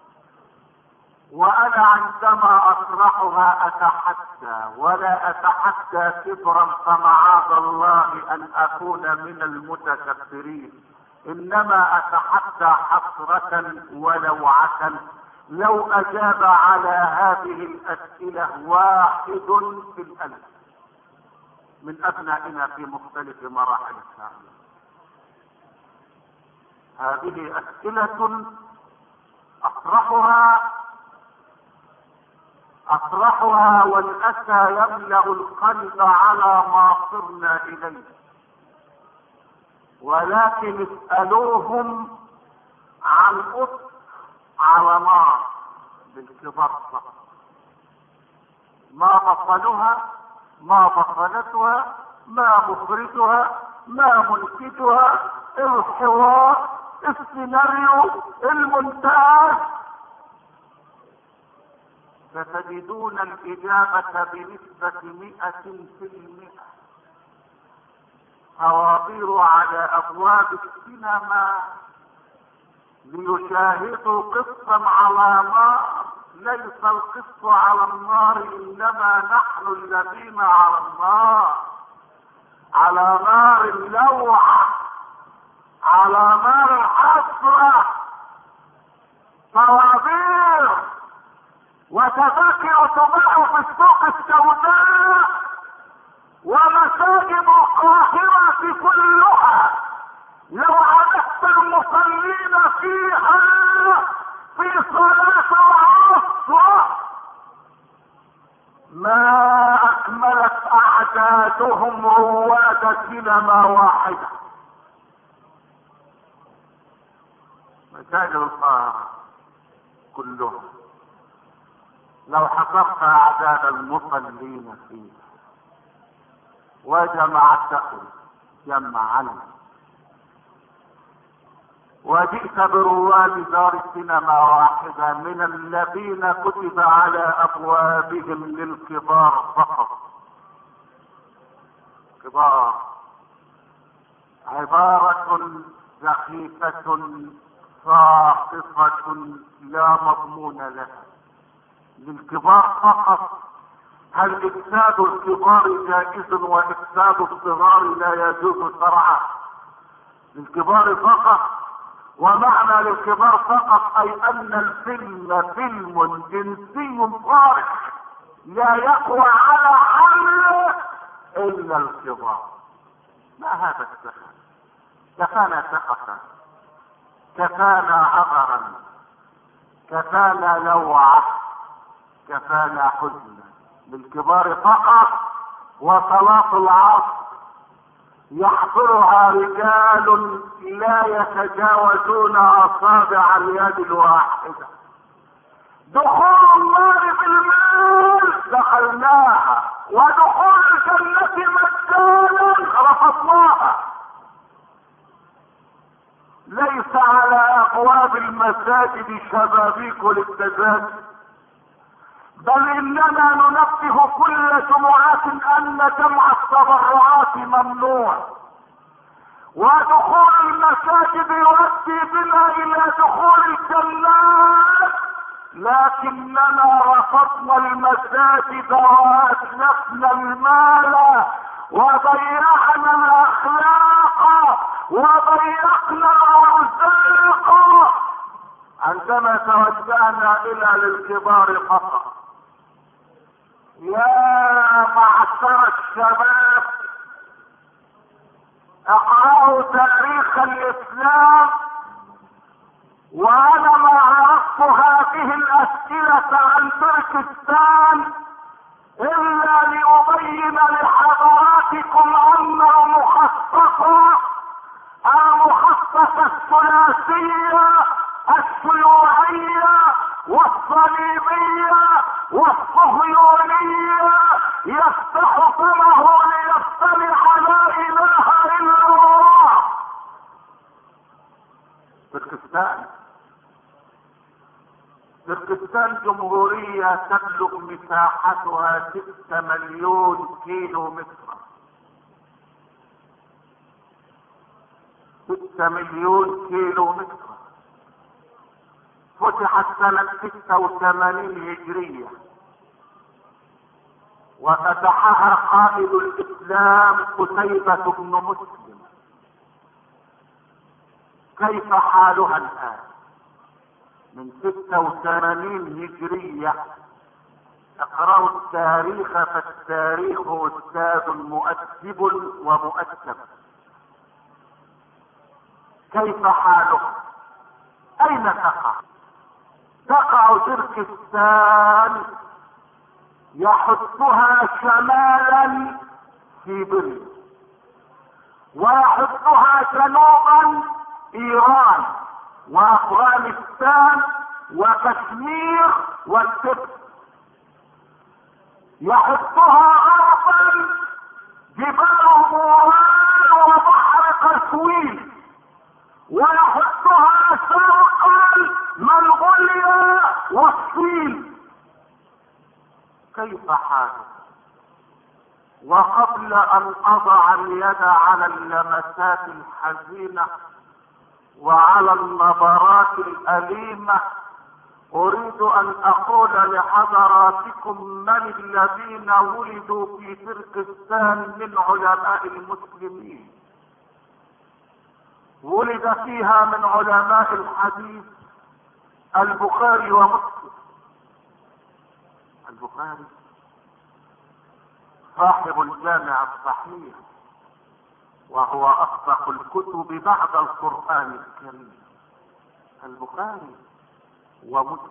وأنا عندما أطرحها أتحدى، ولا أتحدى كبرا فمعاذ الله أن أكون من المتكبرين، إنما أتحدى حسرة ولوعة لو أجاب على هذه الأسئلة واحد في الألف من أبنائنا في مختلف مراحل التعليم. هذه أسئلة أطرحها والأسى يملأ القلب على ما صرنا إليه، ولكن اسألوهم عن قط على نار بالكبر فقط، ما بطلها، ما بطلتها، ما مخرجها، ما منتجها، الحوار، السيناريو، المونتاج. ستجدون الإجابة بنسبة 100%. طوابير على أبواب السينما ليشاهدوا قصا على نار. ليس القص على النار، إنما نحن الذين على النار، على نار اللوعة، على نار الحسرة. طوابير وتذاكر تباع في السوق السوداء، ومساجد القاهرة كلها لو عددت المصلين فيها في صلاة العصر ما أكملت أعدادهم رواد سينما واحدة. مساجد القاهرة كلها لو حصرت أعداد المصلين فيها وجمعتهم جمعا وجئت برواد دار السينما واحدة من الذين كتب على أبوابهم للكبار فقط، كبار، عبارة سخيفة ساقطة لا مضمون لها، للكبار فقط. هل إفساد الكبار جائز وإفساد الصغار لا يجوز شرعا؟ للكبار فقط. ومعنى للكبار فقط أي أن الفيلم فيلم جنسي صارخ لا يقوى على حل إلا الكبار. ما هذا السخف؟ كفانا سخفا، كفانا عبرا، كفانا لوعة، كفانا حزنا. للكبار فقط. وصلاة العصر يحضرها رجال لا يتجاوزون أصابع اليد الواحدة. دخول النار بالمال دخلناها، ودخول الجنة مجانا رفضناها. ليس على أبواب المساجد شبابيك للتزاوج، بل اننا ننبه كل جمعات ان جمع التبرعات ممنوع، ودخول المساجد يؤدي بنا الى دخول الجنات، لكننا رفضنا المساجد واتلفنا المال وضيعنا الاخلاق وضيعنا الرزاق عندما توجهنا الى للكبار فقط. يا معشر الشباب، اقرأوا تاريخ الاسلام. وانا ما عرفت هذه الاسئلة عن تركستان الا لابين لحضراتكم ان المخصصة الثلاثية الشيوعية والصليبية والصهيونية يفتح فمه ليستمع لا اله الا الله. تركستان جمهورية تبلغ مساحتها 6 مليون كيلو متر. 6 مليون كيلو متر. فتحت سنة 86 هجرية، وفتحها قائد الاسلام قتيبة بن مسلم. كيف حالها الان من 86 هجرية؟ اقرأوا التاريخ فالتاريخ استاذ مؤدب ومؤدب. كيف حالها؟ اين تقع؟ تقع تركستان يحدها شمالا في بر، ويحدها جنوبا ايران وافغانستان وكشمير والتبت. يحدها غربا جبال بوران وبحر قزوين، ويحدها شرقا منغوليا والصين. كيف حالها؟ وقبل ان اضع اليد على اللمسات الحزينة وعلى النبرات الأليمة، أريد أن أقول لحضراتكم من الذين ولدوا في تركستان من علماء المسلمين. ولد فيها من علماء الحديث البخاري ومسلم. البخاري صاحب الجامع الصحيح، وهو اصدق الكتب بعد القرآن الكريم. البخاري ومسلم.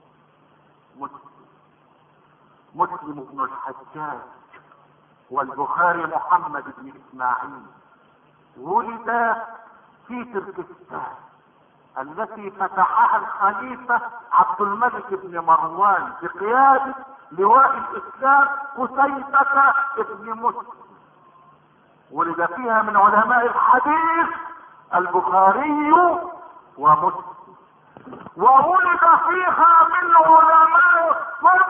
مسلم بن الحجاج والبخاري محمد بن اسماعيل ولد في تركستان التي فتحها الخليفة عبد الملك بن مروان بقيادة لواء الاسلام قتيبة بن مسلم. ولد فيها من علماء الحديث البخاري ومسلم. وولد فيها من علماء الطب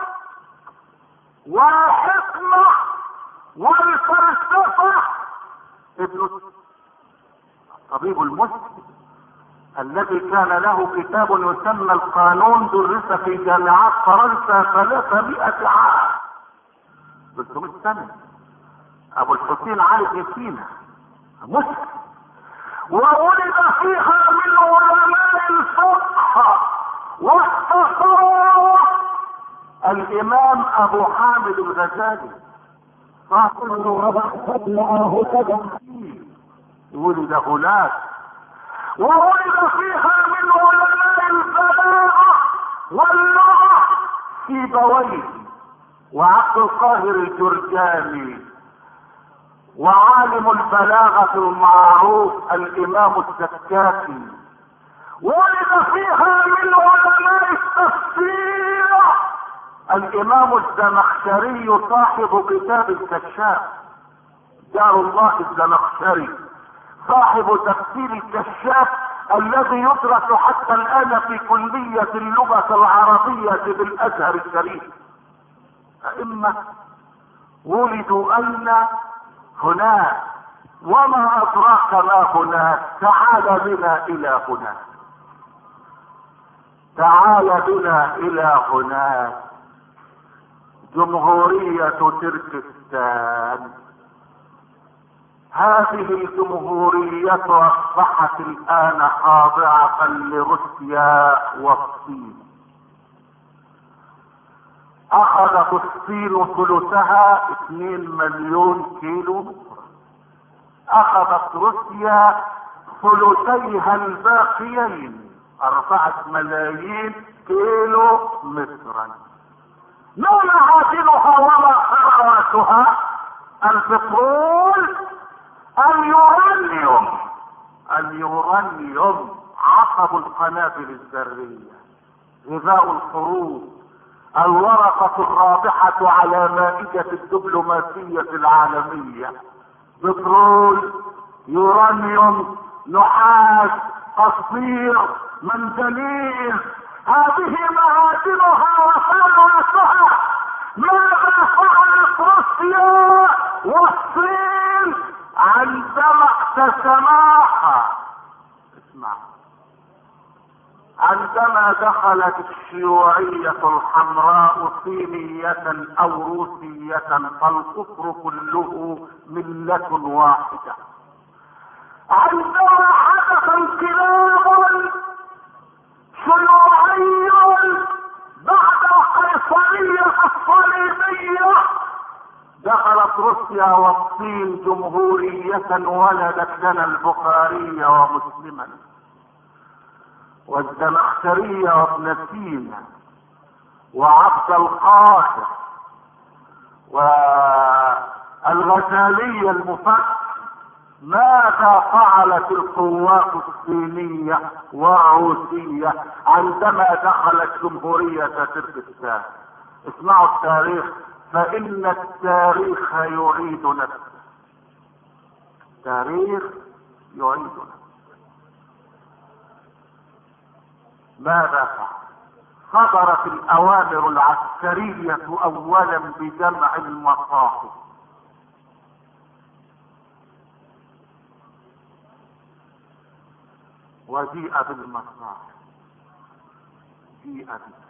والحكمة والفلسفة ابن الطبيب المسلم الذي كان له كتاب يسمى القانون، درس في جامعات فرنسا 300 عام، 300 سنة. ابو الحسين علي بن سينا مسلم. وولد فيها من علماء الفقه والتصوف الامام ابو حامد الغزالي صاحب ولد هناك. وولد فيها من علماء البلاغه واللغه سيبويه وعبد القاهر الجرجاني، وعالم البلاغة المعروف الامام الزكاكي. ولد فيها من علماء التفسير الامام الزمخشري صاحب كتاب الكشاف، دار الله الزمخشري صاحب تفسير الكشاف الذي يدرس حتى الان في كلية اللغة العربية بالازهر الشريف. ائمة ولدوا اين؟ هناك. وما ادراك ما هناك؟ تعال بنا الى هناك. تعال بنا الى هناك. جمهورية تركستان. هذه الجمهورية اصبحت الان خاضعة لروسيا والصين. اخذت الصين ثلثها 2 مليون كيلو متر. اخذت روسيا ثلثيها الباقيين 4 ملايين كيلو مترا. ما معادنها وما ثرواتها؟ البترول، اليورانيوم عصب القنابل الذرية، غذاء الحروب، الورقة الرابحة على مائدة الدبلوماسية العالمية. بترول، يورانيوم، نحاس، قصدير، منجنيز، هذه معادنها وثرواتها. ماذا فعلت روسيا والصين عندما اقتسماها؟ اسمع، عندما دخلت الشيوعية الحمراء صينية او روسية، فالكفر كله ملة واحدة. عندما حدث انقلاب شيوعي بعد القيصرية الصليبية، دخلت روسيا والصين جمهورية ولدت لنا البخاري ومسلما والزمخشري وابن سينا وعبد القادر والغزالي المفكر. ماذا فعلت القوات الصينية والروسية عندما دخلت جمهورية تركستان؟ اسمعوا التاريخ، فإن التاريخ يعيد نفسه. التاريخ يعيد نفسه. ماذا فعل؟ صدرت الأوامر العسكرية أولا بجمع المصاحف، وجيء بالمصاحف، جيء بها.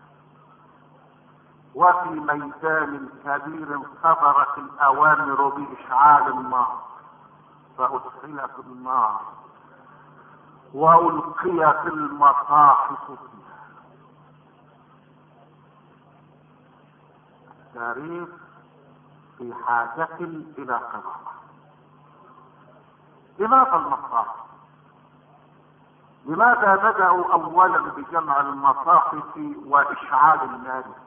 وفي ميدان كبير صدرت الأوامر بإشعال النار، فأدخلت النار وألقيت المصاحف فيها. التاريخ في حاجة إلى قراءة. لماذا المصاحف؟ لماذا بدأوا أولا بجمع المصاحف وإشعال النار فيها؟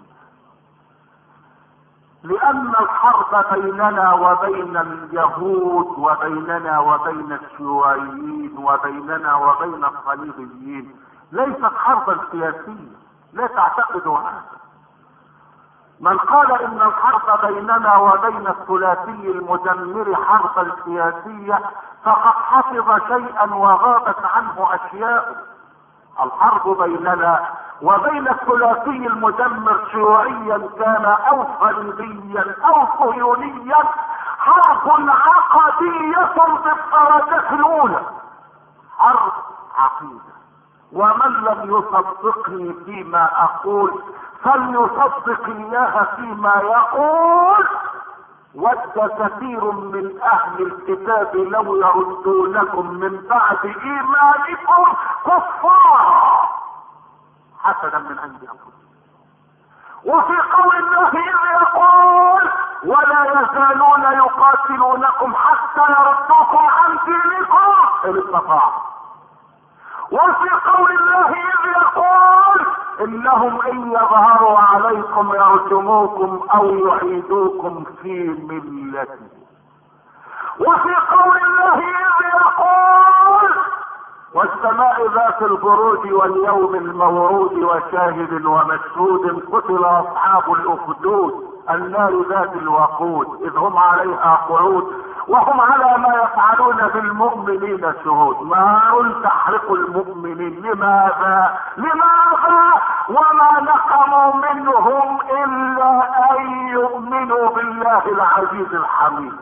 لأن الحرب بيننا وبين اليهود وبيننا وبين الشيوعيين وبيننا وبين الصليبيين ليست حربا سياسية، لا تعتقدوا هذا. من قال ان الحرب بيننا وبين الثلاثي المدمر حربا سياسية فقد حفظ شيئا وغابت عنه اشياء. الحرب بيننا وبين الثلاثي المدمر شيوعيا كان او صليبيا او صهيونيا حرب عقدية بالدرجة الاولى، حرب عقيدة. ومن لم يصدقني فيما اقول فليصدق الله فيما يقول. ود كثير من اهل الكتاب لو يردونكم من بعد ايمانكم كفارا حسنا من عند انفسهم. وفي قول الله اذ يقول ولا يزالون يقاتلونكم حتى يردوكم عن دينكم ان استطاعوا. وفي قول الله اذ يقول انهم ان يظهروا عليكم يرجموكم او يعيدوكم في ملتهم. وفي قول الله اذ يقول والسماء ذات البروج واليوم الموعود وشاهد ومشهود قتل اصحاب الاخدود النار ذات الوقود اذ هم عليها قعود وهم على ما يفعلون بالمؤمنين شهود. نار تحرق المؤمنين. لماذا وما نقموا منهم الا ان يؤمنوا بالله العزيز الحميد.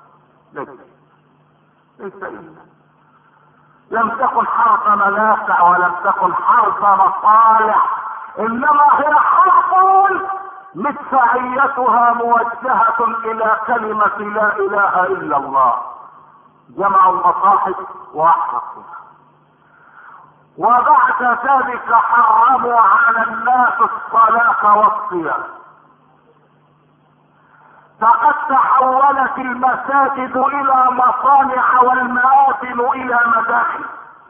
ليس الا لم تكن حرب منافع ولم تكن حرب مصالح، انما هي حرب مدفعيتها موجهة الى كلمة لا اله الا الله. جمعوا المصاحف واحرقوها، وبعد ذلك حرموا على الناس الصلاة والصيام. فقد تحولت المساجد الى مصانع والمآذن الى مداخل.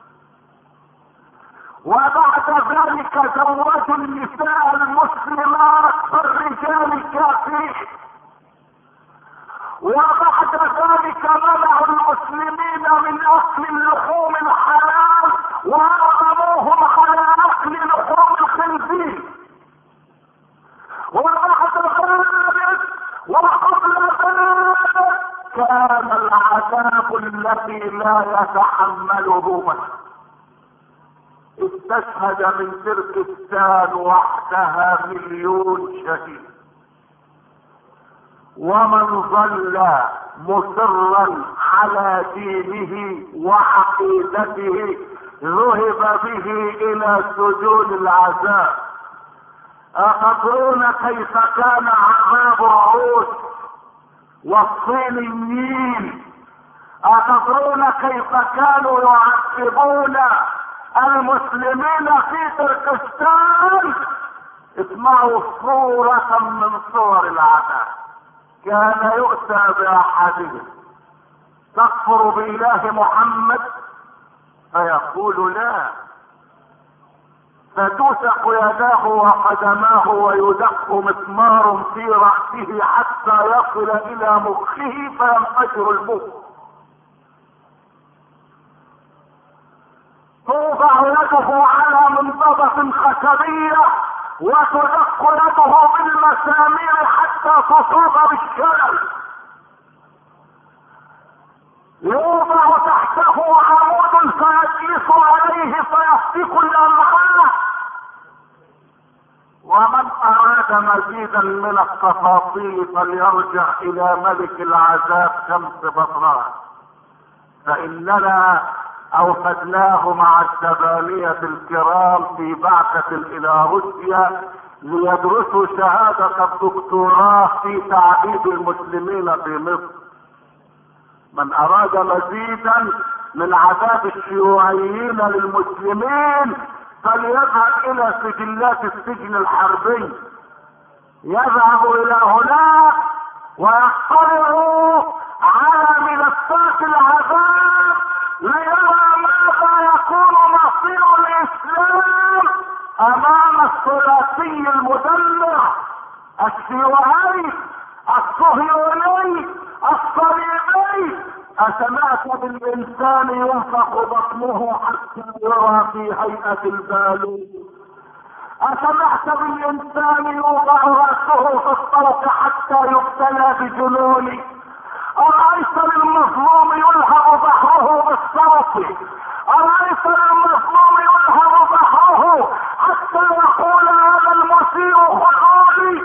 وبعد ذلك زوجوا النساء المسلمات بالرجال الكافرين. وبعد ذلك منعوا المسلمين من اكل اللحوم الحلال وارغموهم على اكل لحوم الخنزير. وبعد ذلك وقبل ذلك كان العذاب الذي لا يتحمله بشر. استشهد من تركستان وحدها 1,000,000 شهيد. ومن ظل مصرا على دينه وعقيدته ذهب به الى سجون العذاب. أتدرون كيف كان عذاب الروس والصينيين؟ أتدرون كيف كانوا يعذبون المسلمين في تركستان؟ اسمعوا صورة من صور العذاب. كان يؤتى بأحدهم تكفر بإله محمد فيقول لا، فتوثق يداه وقدماه ويدق مسمار في رأسه حتى يصل إلى مخه فينفجر المخ. توضع يده على منضدة خشبية وتدق يده بالمسامير حتى تصاب بالشلل. يوضع تحته عمود فيجلس عليه فيفتك الأمعاء. ومن أراد مزيدا من التفاصيل فليرجع إلى ملك العذاب شمس بصران، فإننا أوفدناه مع الزبانية الكرام في بعثة إلى روسيا ليدرسوا شهادة الدكتوراه في تعذيب المسلمين في مصر. من أراد مزيدا من عذاب الشيوعيين للمسلمين فليذهب إلى سجلات السجن الحربي، يذهب إلى هناك ويطلع على ملفات العذاب ليرى ماذا يكون مصير الإسلام أمام الثلاثي المدمر الشيوعي الصهيوني الصليبي. أسمعت بالإنسان ينفخ بطنه حتى يرى في هيئة البالون؟ أسمعت بالإنسان يوضع رأسه في الطرق حتى يبتلى بجنون؟ أرأيت للمظلوم يلهب ظهره بالصوت؟ أرأيت للمظلوم يلهب ظهره حتى يقول هذا المسيء خذوني؟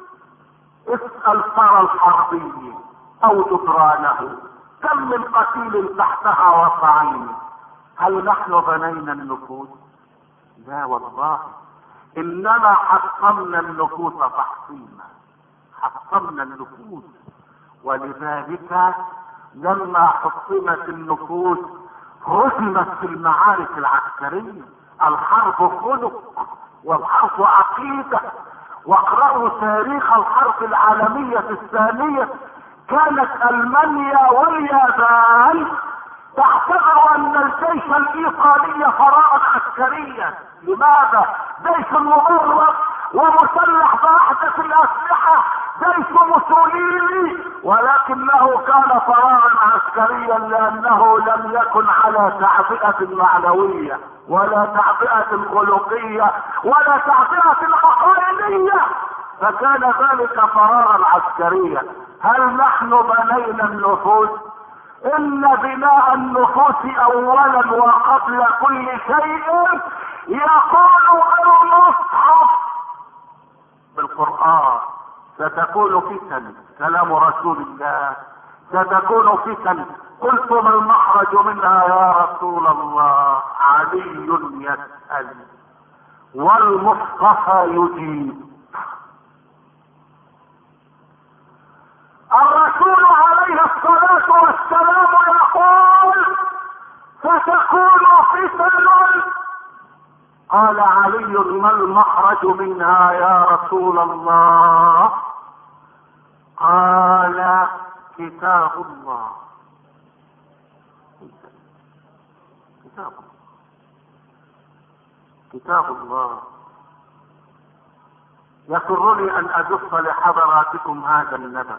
اسأل ثرى الحربي أو جدرانه كم من قتيل تحتها وصعين. هل نحن بنينا النفوس؟ لا والله، إنما حطمنا النفوس تحطيما، حطمنا النفوس. ولذلك لما حطمت النفوس هزمت في المعارك العسكرية. الحرب خلق والحرب عقيدة. واقرأوا تاريخ الحرب العالمية الثانية، كانت ألمانيا واليابان تعتبر أن الجيش الإيطالي فراغا عسكريا. لماذا؟ جيش مدرب ومسلح بأحدث الأسلحة، جيش موسوليني، ولكنه كان فراغا عسكريا لأنه لم يكن على تعبئة معنوية ولا تعبئة خلقية ولا تعبئة عقائدية، فكان ذلك فراغا عسكريا. هل نحن بنينا النفوس؟ إن بناء النفوس أولا وقبل كل شيء يقول المصحف بالقرآن ستكون فتن، كلام رسول الله، ستكون فتن. قلت ما المخرج منها يا رسول الله؟ علي يسأل والمصطفى يجيب. الرسول عليه الصلاة والسلام يقول ستكون فتن. قال علي ما المخرج منها يا رسول الله؟ قال كتاب الله. كتاب الله. يسرني ان ادف لحضراتكم هذا النبأ.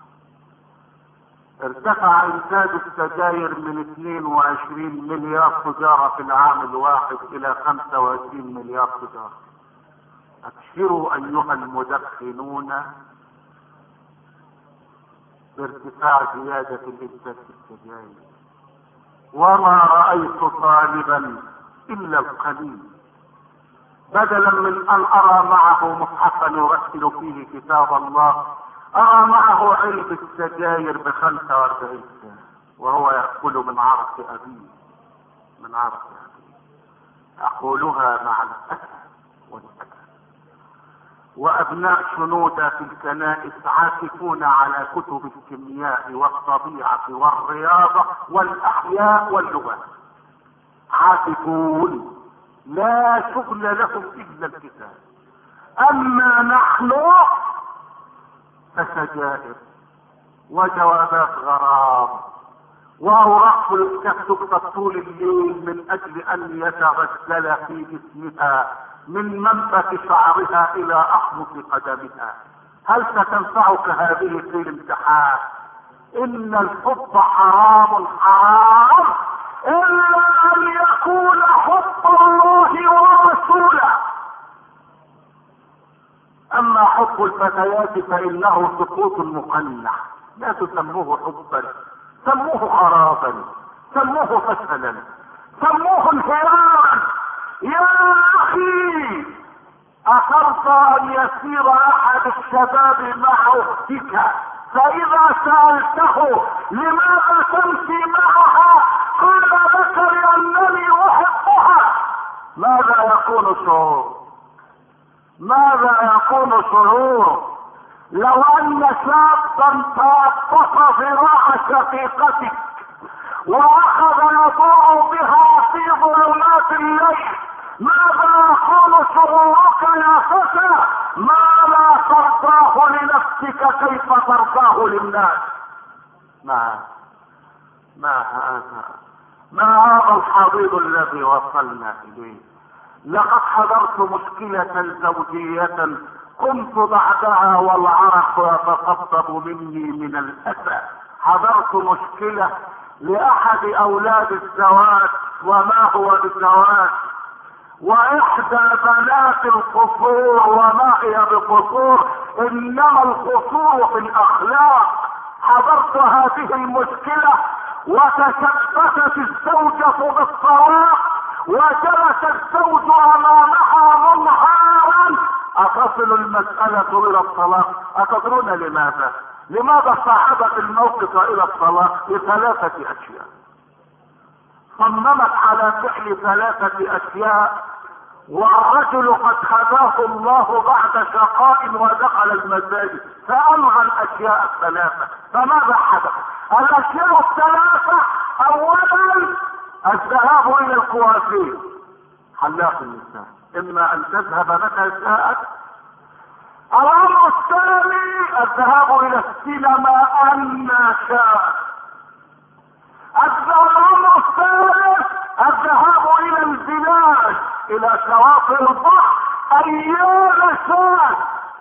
ارتفع انتاج السجاير من 22 مليار تجارة في العام الواحد الى 25 مليار تجارة. ابشروا ايها المدخنون بارتفاع زيادة الانتاج في السجاير، وما رأيت طالبا الا القليل. بدلا من ان ارى معه مصحفا يرتل فيه كتاب الله، ارى معه علبة سجاير ب45 سنة وهو يأكل من عرق ابيه، من عرق ابيه. اقولها مع الاسف والاسف. وابناء شنودة في الكنائس عاكفون على كتب الكيمياء والطبيعة والرياضة والاحياء واللغة، عاكفون لا شغل لهم الا الكتاب. اما نحن فسجائر وجوابات غرام واوراق تكتب طول الليل من اجل ان يتغسل في جسمها من منبت شعرها الى اخمص قدمها. هل ستنفعك هذه في الامتحان؟ ان الحب حرام حرام الا ان يكون حب الله ورسوله. اما حب الفتيات فانه سقوط مقنع، لا تسموه حبا، سموه خرابا، سموه فشلا، سموه انهيارا. يا اخي اخرت ان يسير احد الشباب مع اختك، فاذا سألته لماذا تمشي معها قال لك لانني احبها، ماذا يكون شعور؟ ماذا يكون شعور لو ان شابا توقف ذراع شقيقتك واخذ يضوء بها في ظلمات الليل؟ ماذا يكون شعورك يا فتى؟ ما لا ترضاه لنفسك كيف ترضاه للناس؟ ما هذا الحضيض الذي وصلنا اليه؟ لقد حضرت مشكلة زوجية قمت بعدها والعرق يتقطب مني من الأسى. حضرت مشكلة لأحد أولاد الزواج، وما هو بالزواج، وإحدى بنات القصور، وما هي بقصور، إنما القصور في الأخلاق. حضرت هذه المشكلة وتشبثت الزوجة بالطلاق وجلس الزوج امامها منهارا. اتصل المسألة الى الطلاق. اتدرون لماذا؟ لماذا صعدت الموقف الى الطلاق؟ لثلاثة اشياء. صممت على فعل ثلاثة اشياء، والرجل قد هداه الله بعد شقاء ودخل المساجد فالغى الاشياء الثلاثة. فماذا حدث؟ الاشياء الثلاثة: اولا الذهاب الى الكوافير، حلاق النساء، اما ان تذهب متى شاءت. الامر الثاني الذهاب الى السينما ان شاءت. الامر الثالث الذهاب الى البلاد، الى شواطئ البحر ايام شاءت.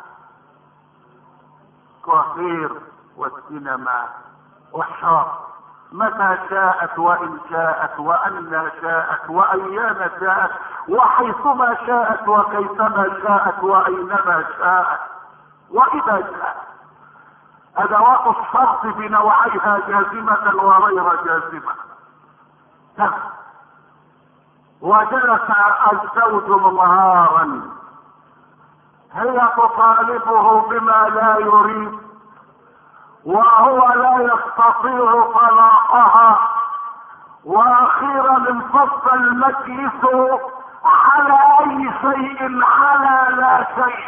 كوافير والسينما والشاطئ متى شاءت وان شاءت وان شاءت وايام شاءت وحيثما شاءت وكيفما شاءت واينما شاءت. واذا شاءت ادوات الشرط بنوعيها جازمة وغير جازمة. وجلس الزوج منهارا، هي تطالبه بما لا يريد وهو لا يستطيع طلاقها، واخيرا انفض المجلس على اي شيء، على لا شيء،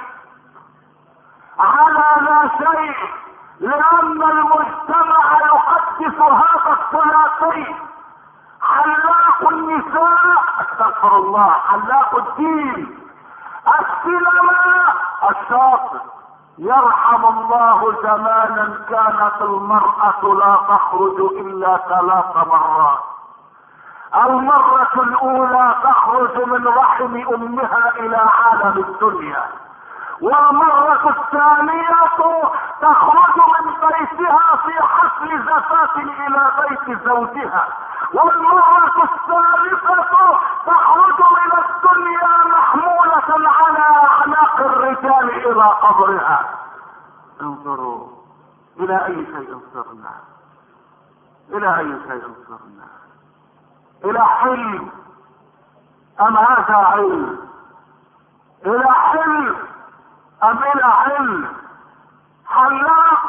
على لا شيء، لان المجتمع يحدث هذا الثلاثي: حلاق النساء، استغفر الله، حلاق الدين، السينما، الشاطئ. يرحم الله زمانا كانت المرأة لا تخرج الا 3 مرات. المرة الاولى تخرج من رحم امها الى عالم الدنيا، والمرة الثانية تخرج من بيتها في حفل زفاف الى بيت زوجها، والمرة الثالثة تخرج من الدنيا محمولة على اعناق الرجال الى قبرها. انظروا الى اي شيء صرنا، الى اي شيء صرنا. الى حلم ام هذا علم؟ الى حلم ام الى علم؟ حلاق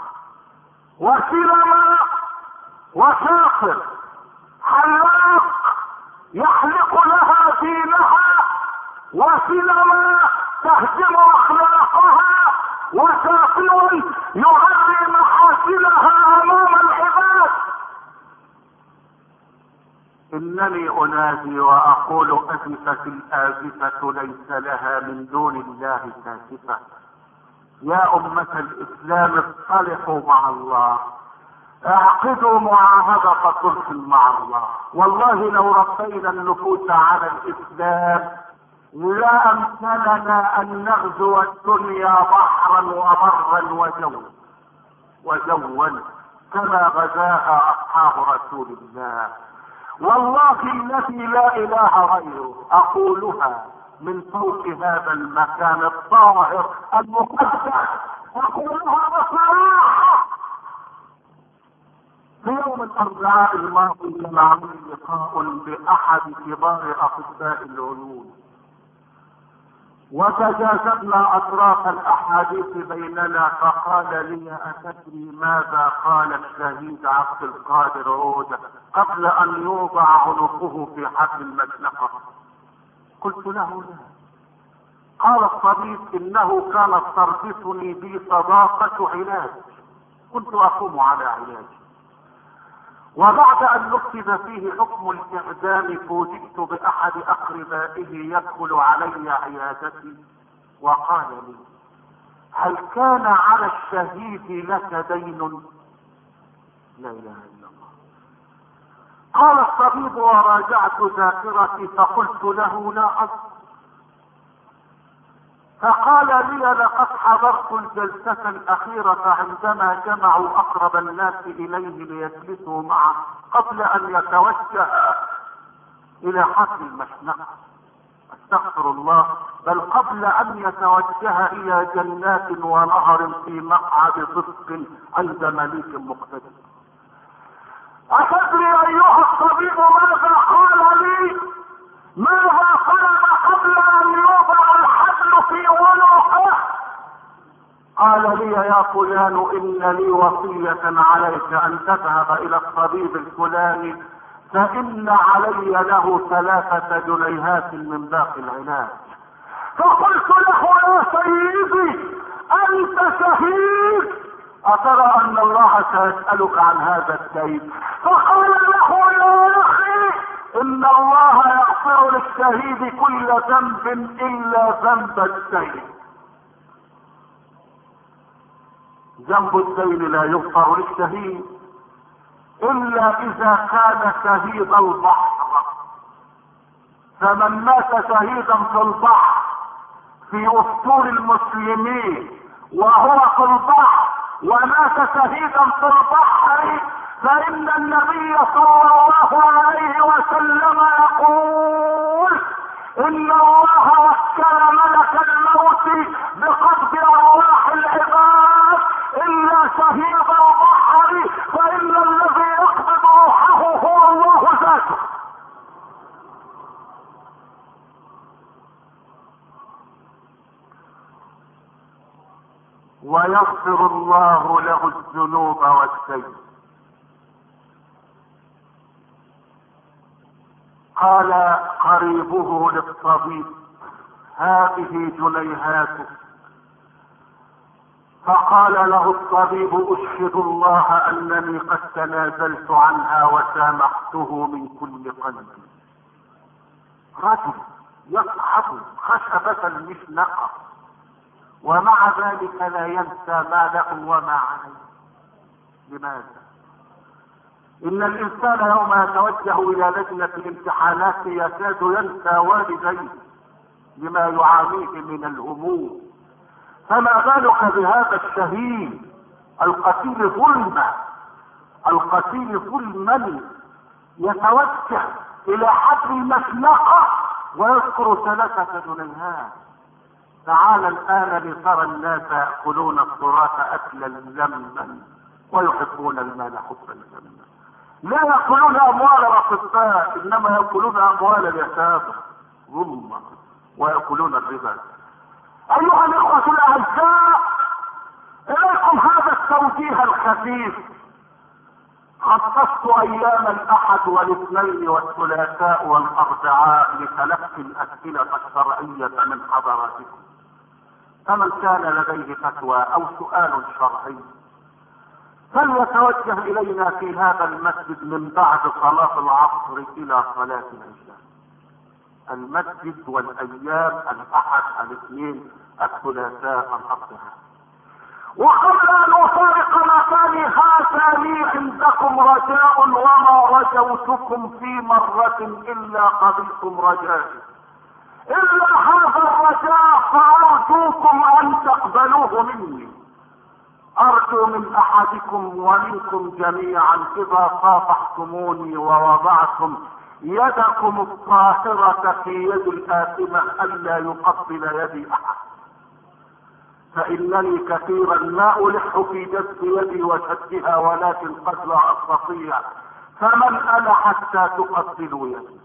وسينما وساقط. حلاق يحلق لها دينها، وسينما تهدم اخلاقها، وساقط يغري محاسنها امام العباد. انني انادي واقول ازفت الازفة ليس لها من دون الله كاشفة. يا امة الاسلام اصطلحوا مع الله، اعقدوا معاهدة صلح مع الله. والله لو ربينا النفوس على الاسلام لا امكننا ان نغزو الدنيا بحرا وبرا وجوا كما غزاها اصحاب رسول الله. والله الذي لا اله غيره اقولها من فوق هذا المكان الطاهر المقدس، اقولها بصراحة. في يوم الاربعاء الماضي جمعني لقاء باحد كبار اطباء العيون، وتجاذبنا اطراف الاحاديث بيننا، فقال لي اتدري ماذا قال الشهيد عبد القادر عودة قبل ان يوضع عنقه في حبل المشنقة؟ قلت له لا. قال الطبيب انه كانت تربطني بي صداقة علاج، كنت اقوم على علاجي، وبعد ان نفذ فيه حكم الاعدام فوجئت باحد اقربائه يدخل علي عيادتي وقال لي هل كان على الشهيد لك دين؟ لا اله الا الله. قال الطبيب وراجعت ذاكرتي فقلت له لا اذكر. فقال لي لقد حضرت الجلسة الأخيرة عندما جمعوا أقرب الناس إليه ليجلسوا معه قبل أن يتوجه إلى حفل المشنقة. استغفر الله، بل قبل أن يتوجه إلى جنات ونهر في مقعد صدق عند مليك مقتدر. أتدري أيها الطبيب ماذا قال لي؟ ماذا طلب قبل أن يوضع الحبل في عنقه؟ قال لي يا فلان إن لي وصية عليك أن تذهب إلى الطبيب الفلاني فإن علي له 3 جنيهات من باقي العلاج. فقلت له يا سيدي أنت شهيد، أترى أن الله سيسألك عن هذا الدين؟ فقال له يا أخي إن الله يغفر للشهيد كل ذنب إلا ذنب الدين. ذنب الدين لا يغفر للشهيد إلا إذا كان شهيد البحر، فمن مات شهيدا في البحر في أسطول المسلمين وهو في البحر ومات شهيدا في البحر فإن النبي صلى الله عليه وسلم يقول إن الله وكل ملك الموت بقبض أرواح العباد إلا شهيد البحر فإن الذي يقبض روحه هو الله ذاته. ويغفر الله له الذنوب والسيئات. قال قريبه للطبيب هذه جنيهاته، فقال له الطبيب اشهد الله انني قد تنازلت عنها وسامحته من كل قلبي. رجل يصحب خشبة المشنقة ومع ذلك لا ينسى ما له وما عليه. لماذا؟ إن الإنسان يوم يتوجه إلى لجنة الامتحانات يكاد ينسى والديه لما يعانيه من الهموم، فما بالك بهذا الشهيد القتيل ظلما يتوجه إلى حد المشنقة ويذكر 3 جنيهات. تعال الآن لترى الناس يأكلون التراث أكلا لما ويحبون المال حبا جما. لا يأكلون أموال الأطباء، إنما يأكلون أموال اليتامى ظلما ويأكلون الربا. أيها الإخوة الأعزاء، إليكم هذا التوجيه الخفيف. خصصت أيام الأحد والاثنين والثلاثاء والأربعاء لتلقي الأسئلة الشرعية من حضراتكم، فمن كان لديه فتوى أو سؤال شرعي فليتوجه إلينا في هذا المسجد من بعد صلاة العصر إلى صلاة العشاء. المسجد والأيام الأحد الاثنين الثلاثاء الأربعاء. وقبل أن أفارق مكاني هذا لي عندكم رجاء، وما رجوتكم في مرة إلا قبلتم رجائي، إلا هذا الرجاء فأرجوكم أن تقبلوه مني. أرجو من أحدكم ومنكم جميعا إذا صافحتموني ووضعتم يدكم الطاهرة في يد الآثمة ألا يقبل يدي أحد، فإنني كثيرا ما ألح في جذب يدي وشدها ولكن قد لا أستطيع، فمن أنا حتى تقبلوا يدي؟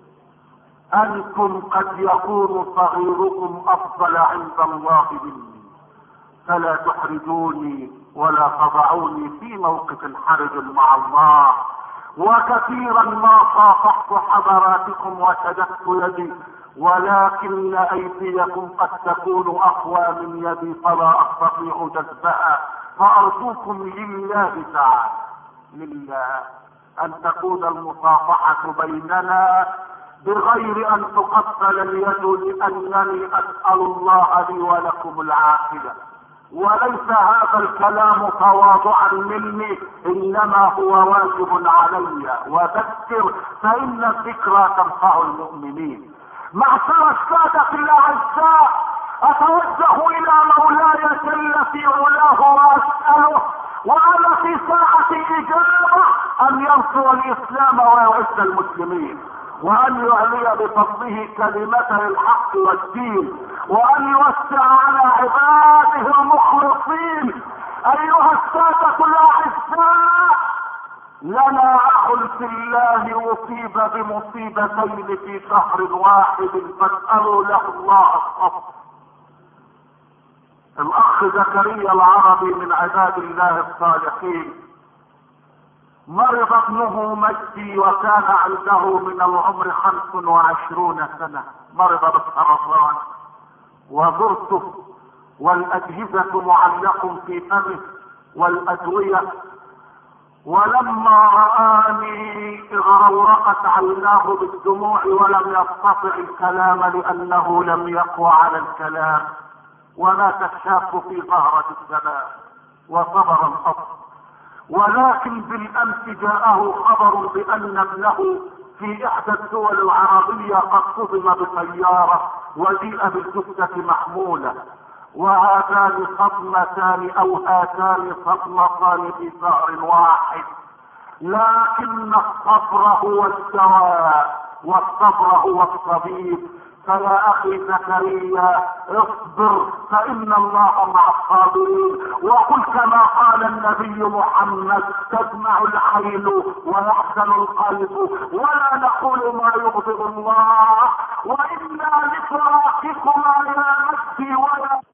أنتم قد يكون صغيركم أفضل عند الله مني، فلا تحرجوني ولا تضعوني في موقف حرج مع الله. وكثيرا ما صافحت حضراتكم وشددت يدي، ولكن أيديكم قد تكون أقوى من يدي فلا أستطيع جذبها، فأرجوكم لله تعالى لله أن تكون المصافحة بيننا بغير أن تقبل اليد، لأنني أسأل الله لي ولكم العافية. وليس هذا الكلام تواضعا مني، إنما هو واجب علي. وذكر فإن الذكرى تنفع المؤمنين. معشر السادة الأعزاء، أتوجه إلى مولاي جل في علاه وأسأله وأنا في ساعة إجابة أن ينصر الإسلام ويعز المسلمين، وأن يعلي بفضله كلمته الحق والدين، وأن يوسع على عباده المخلصين. أيها السادة الأعزاء، لنا أخ في الله أصيب بمصيبتين في شهر واحد فاسألوا له الله الصبر. الأخ زكريا العربي من عباد الله الصالحين، مرض ابنه مجدي وكان عنده من العمر 25 سنة، مرض بالسرطان وزرته والأجهزة معلق في فمه والأدوية، ولما رآني اغرورقت عيناه بالدموع ولم يستطع الكلام لأنه لم يقوى على الكلام، ومات الشاب في ظهرة الشباب وصبر الأصل. ولكن بالأمس جاءه خبر بأن ابنه في إحدى الدول العربية قد صدم بسيارة وجيء بالجثة محمولة، وهاتان صدمتان أو هاتان صدمتان في شهر واحد. لكن الصبر هو الدواء والصبر هو الطبيب. فيا أخي زكريا اصبر فإن الله مع الصابرين. وقل كما قال النبي محمد: تدمع العين ويحزن القلب ولا نقول ما يغضب الله، وإنا لفراقكما يا نفسي ويا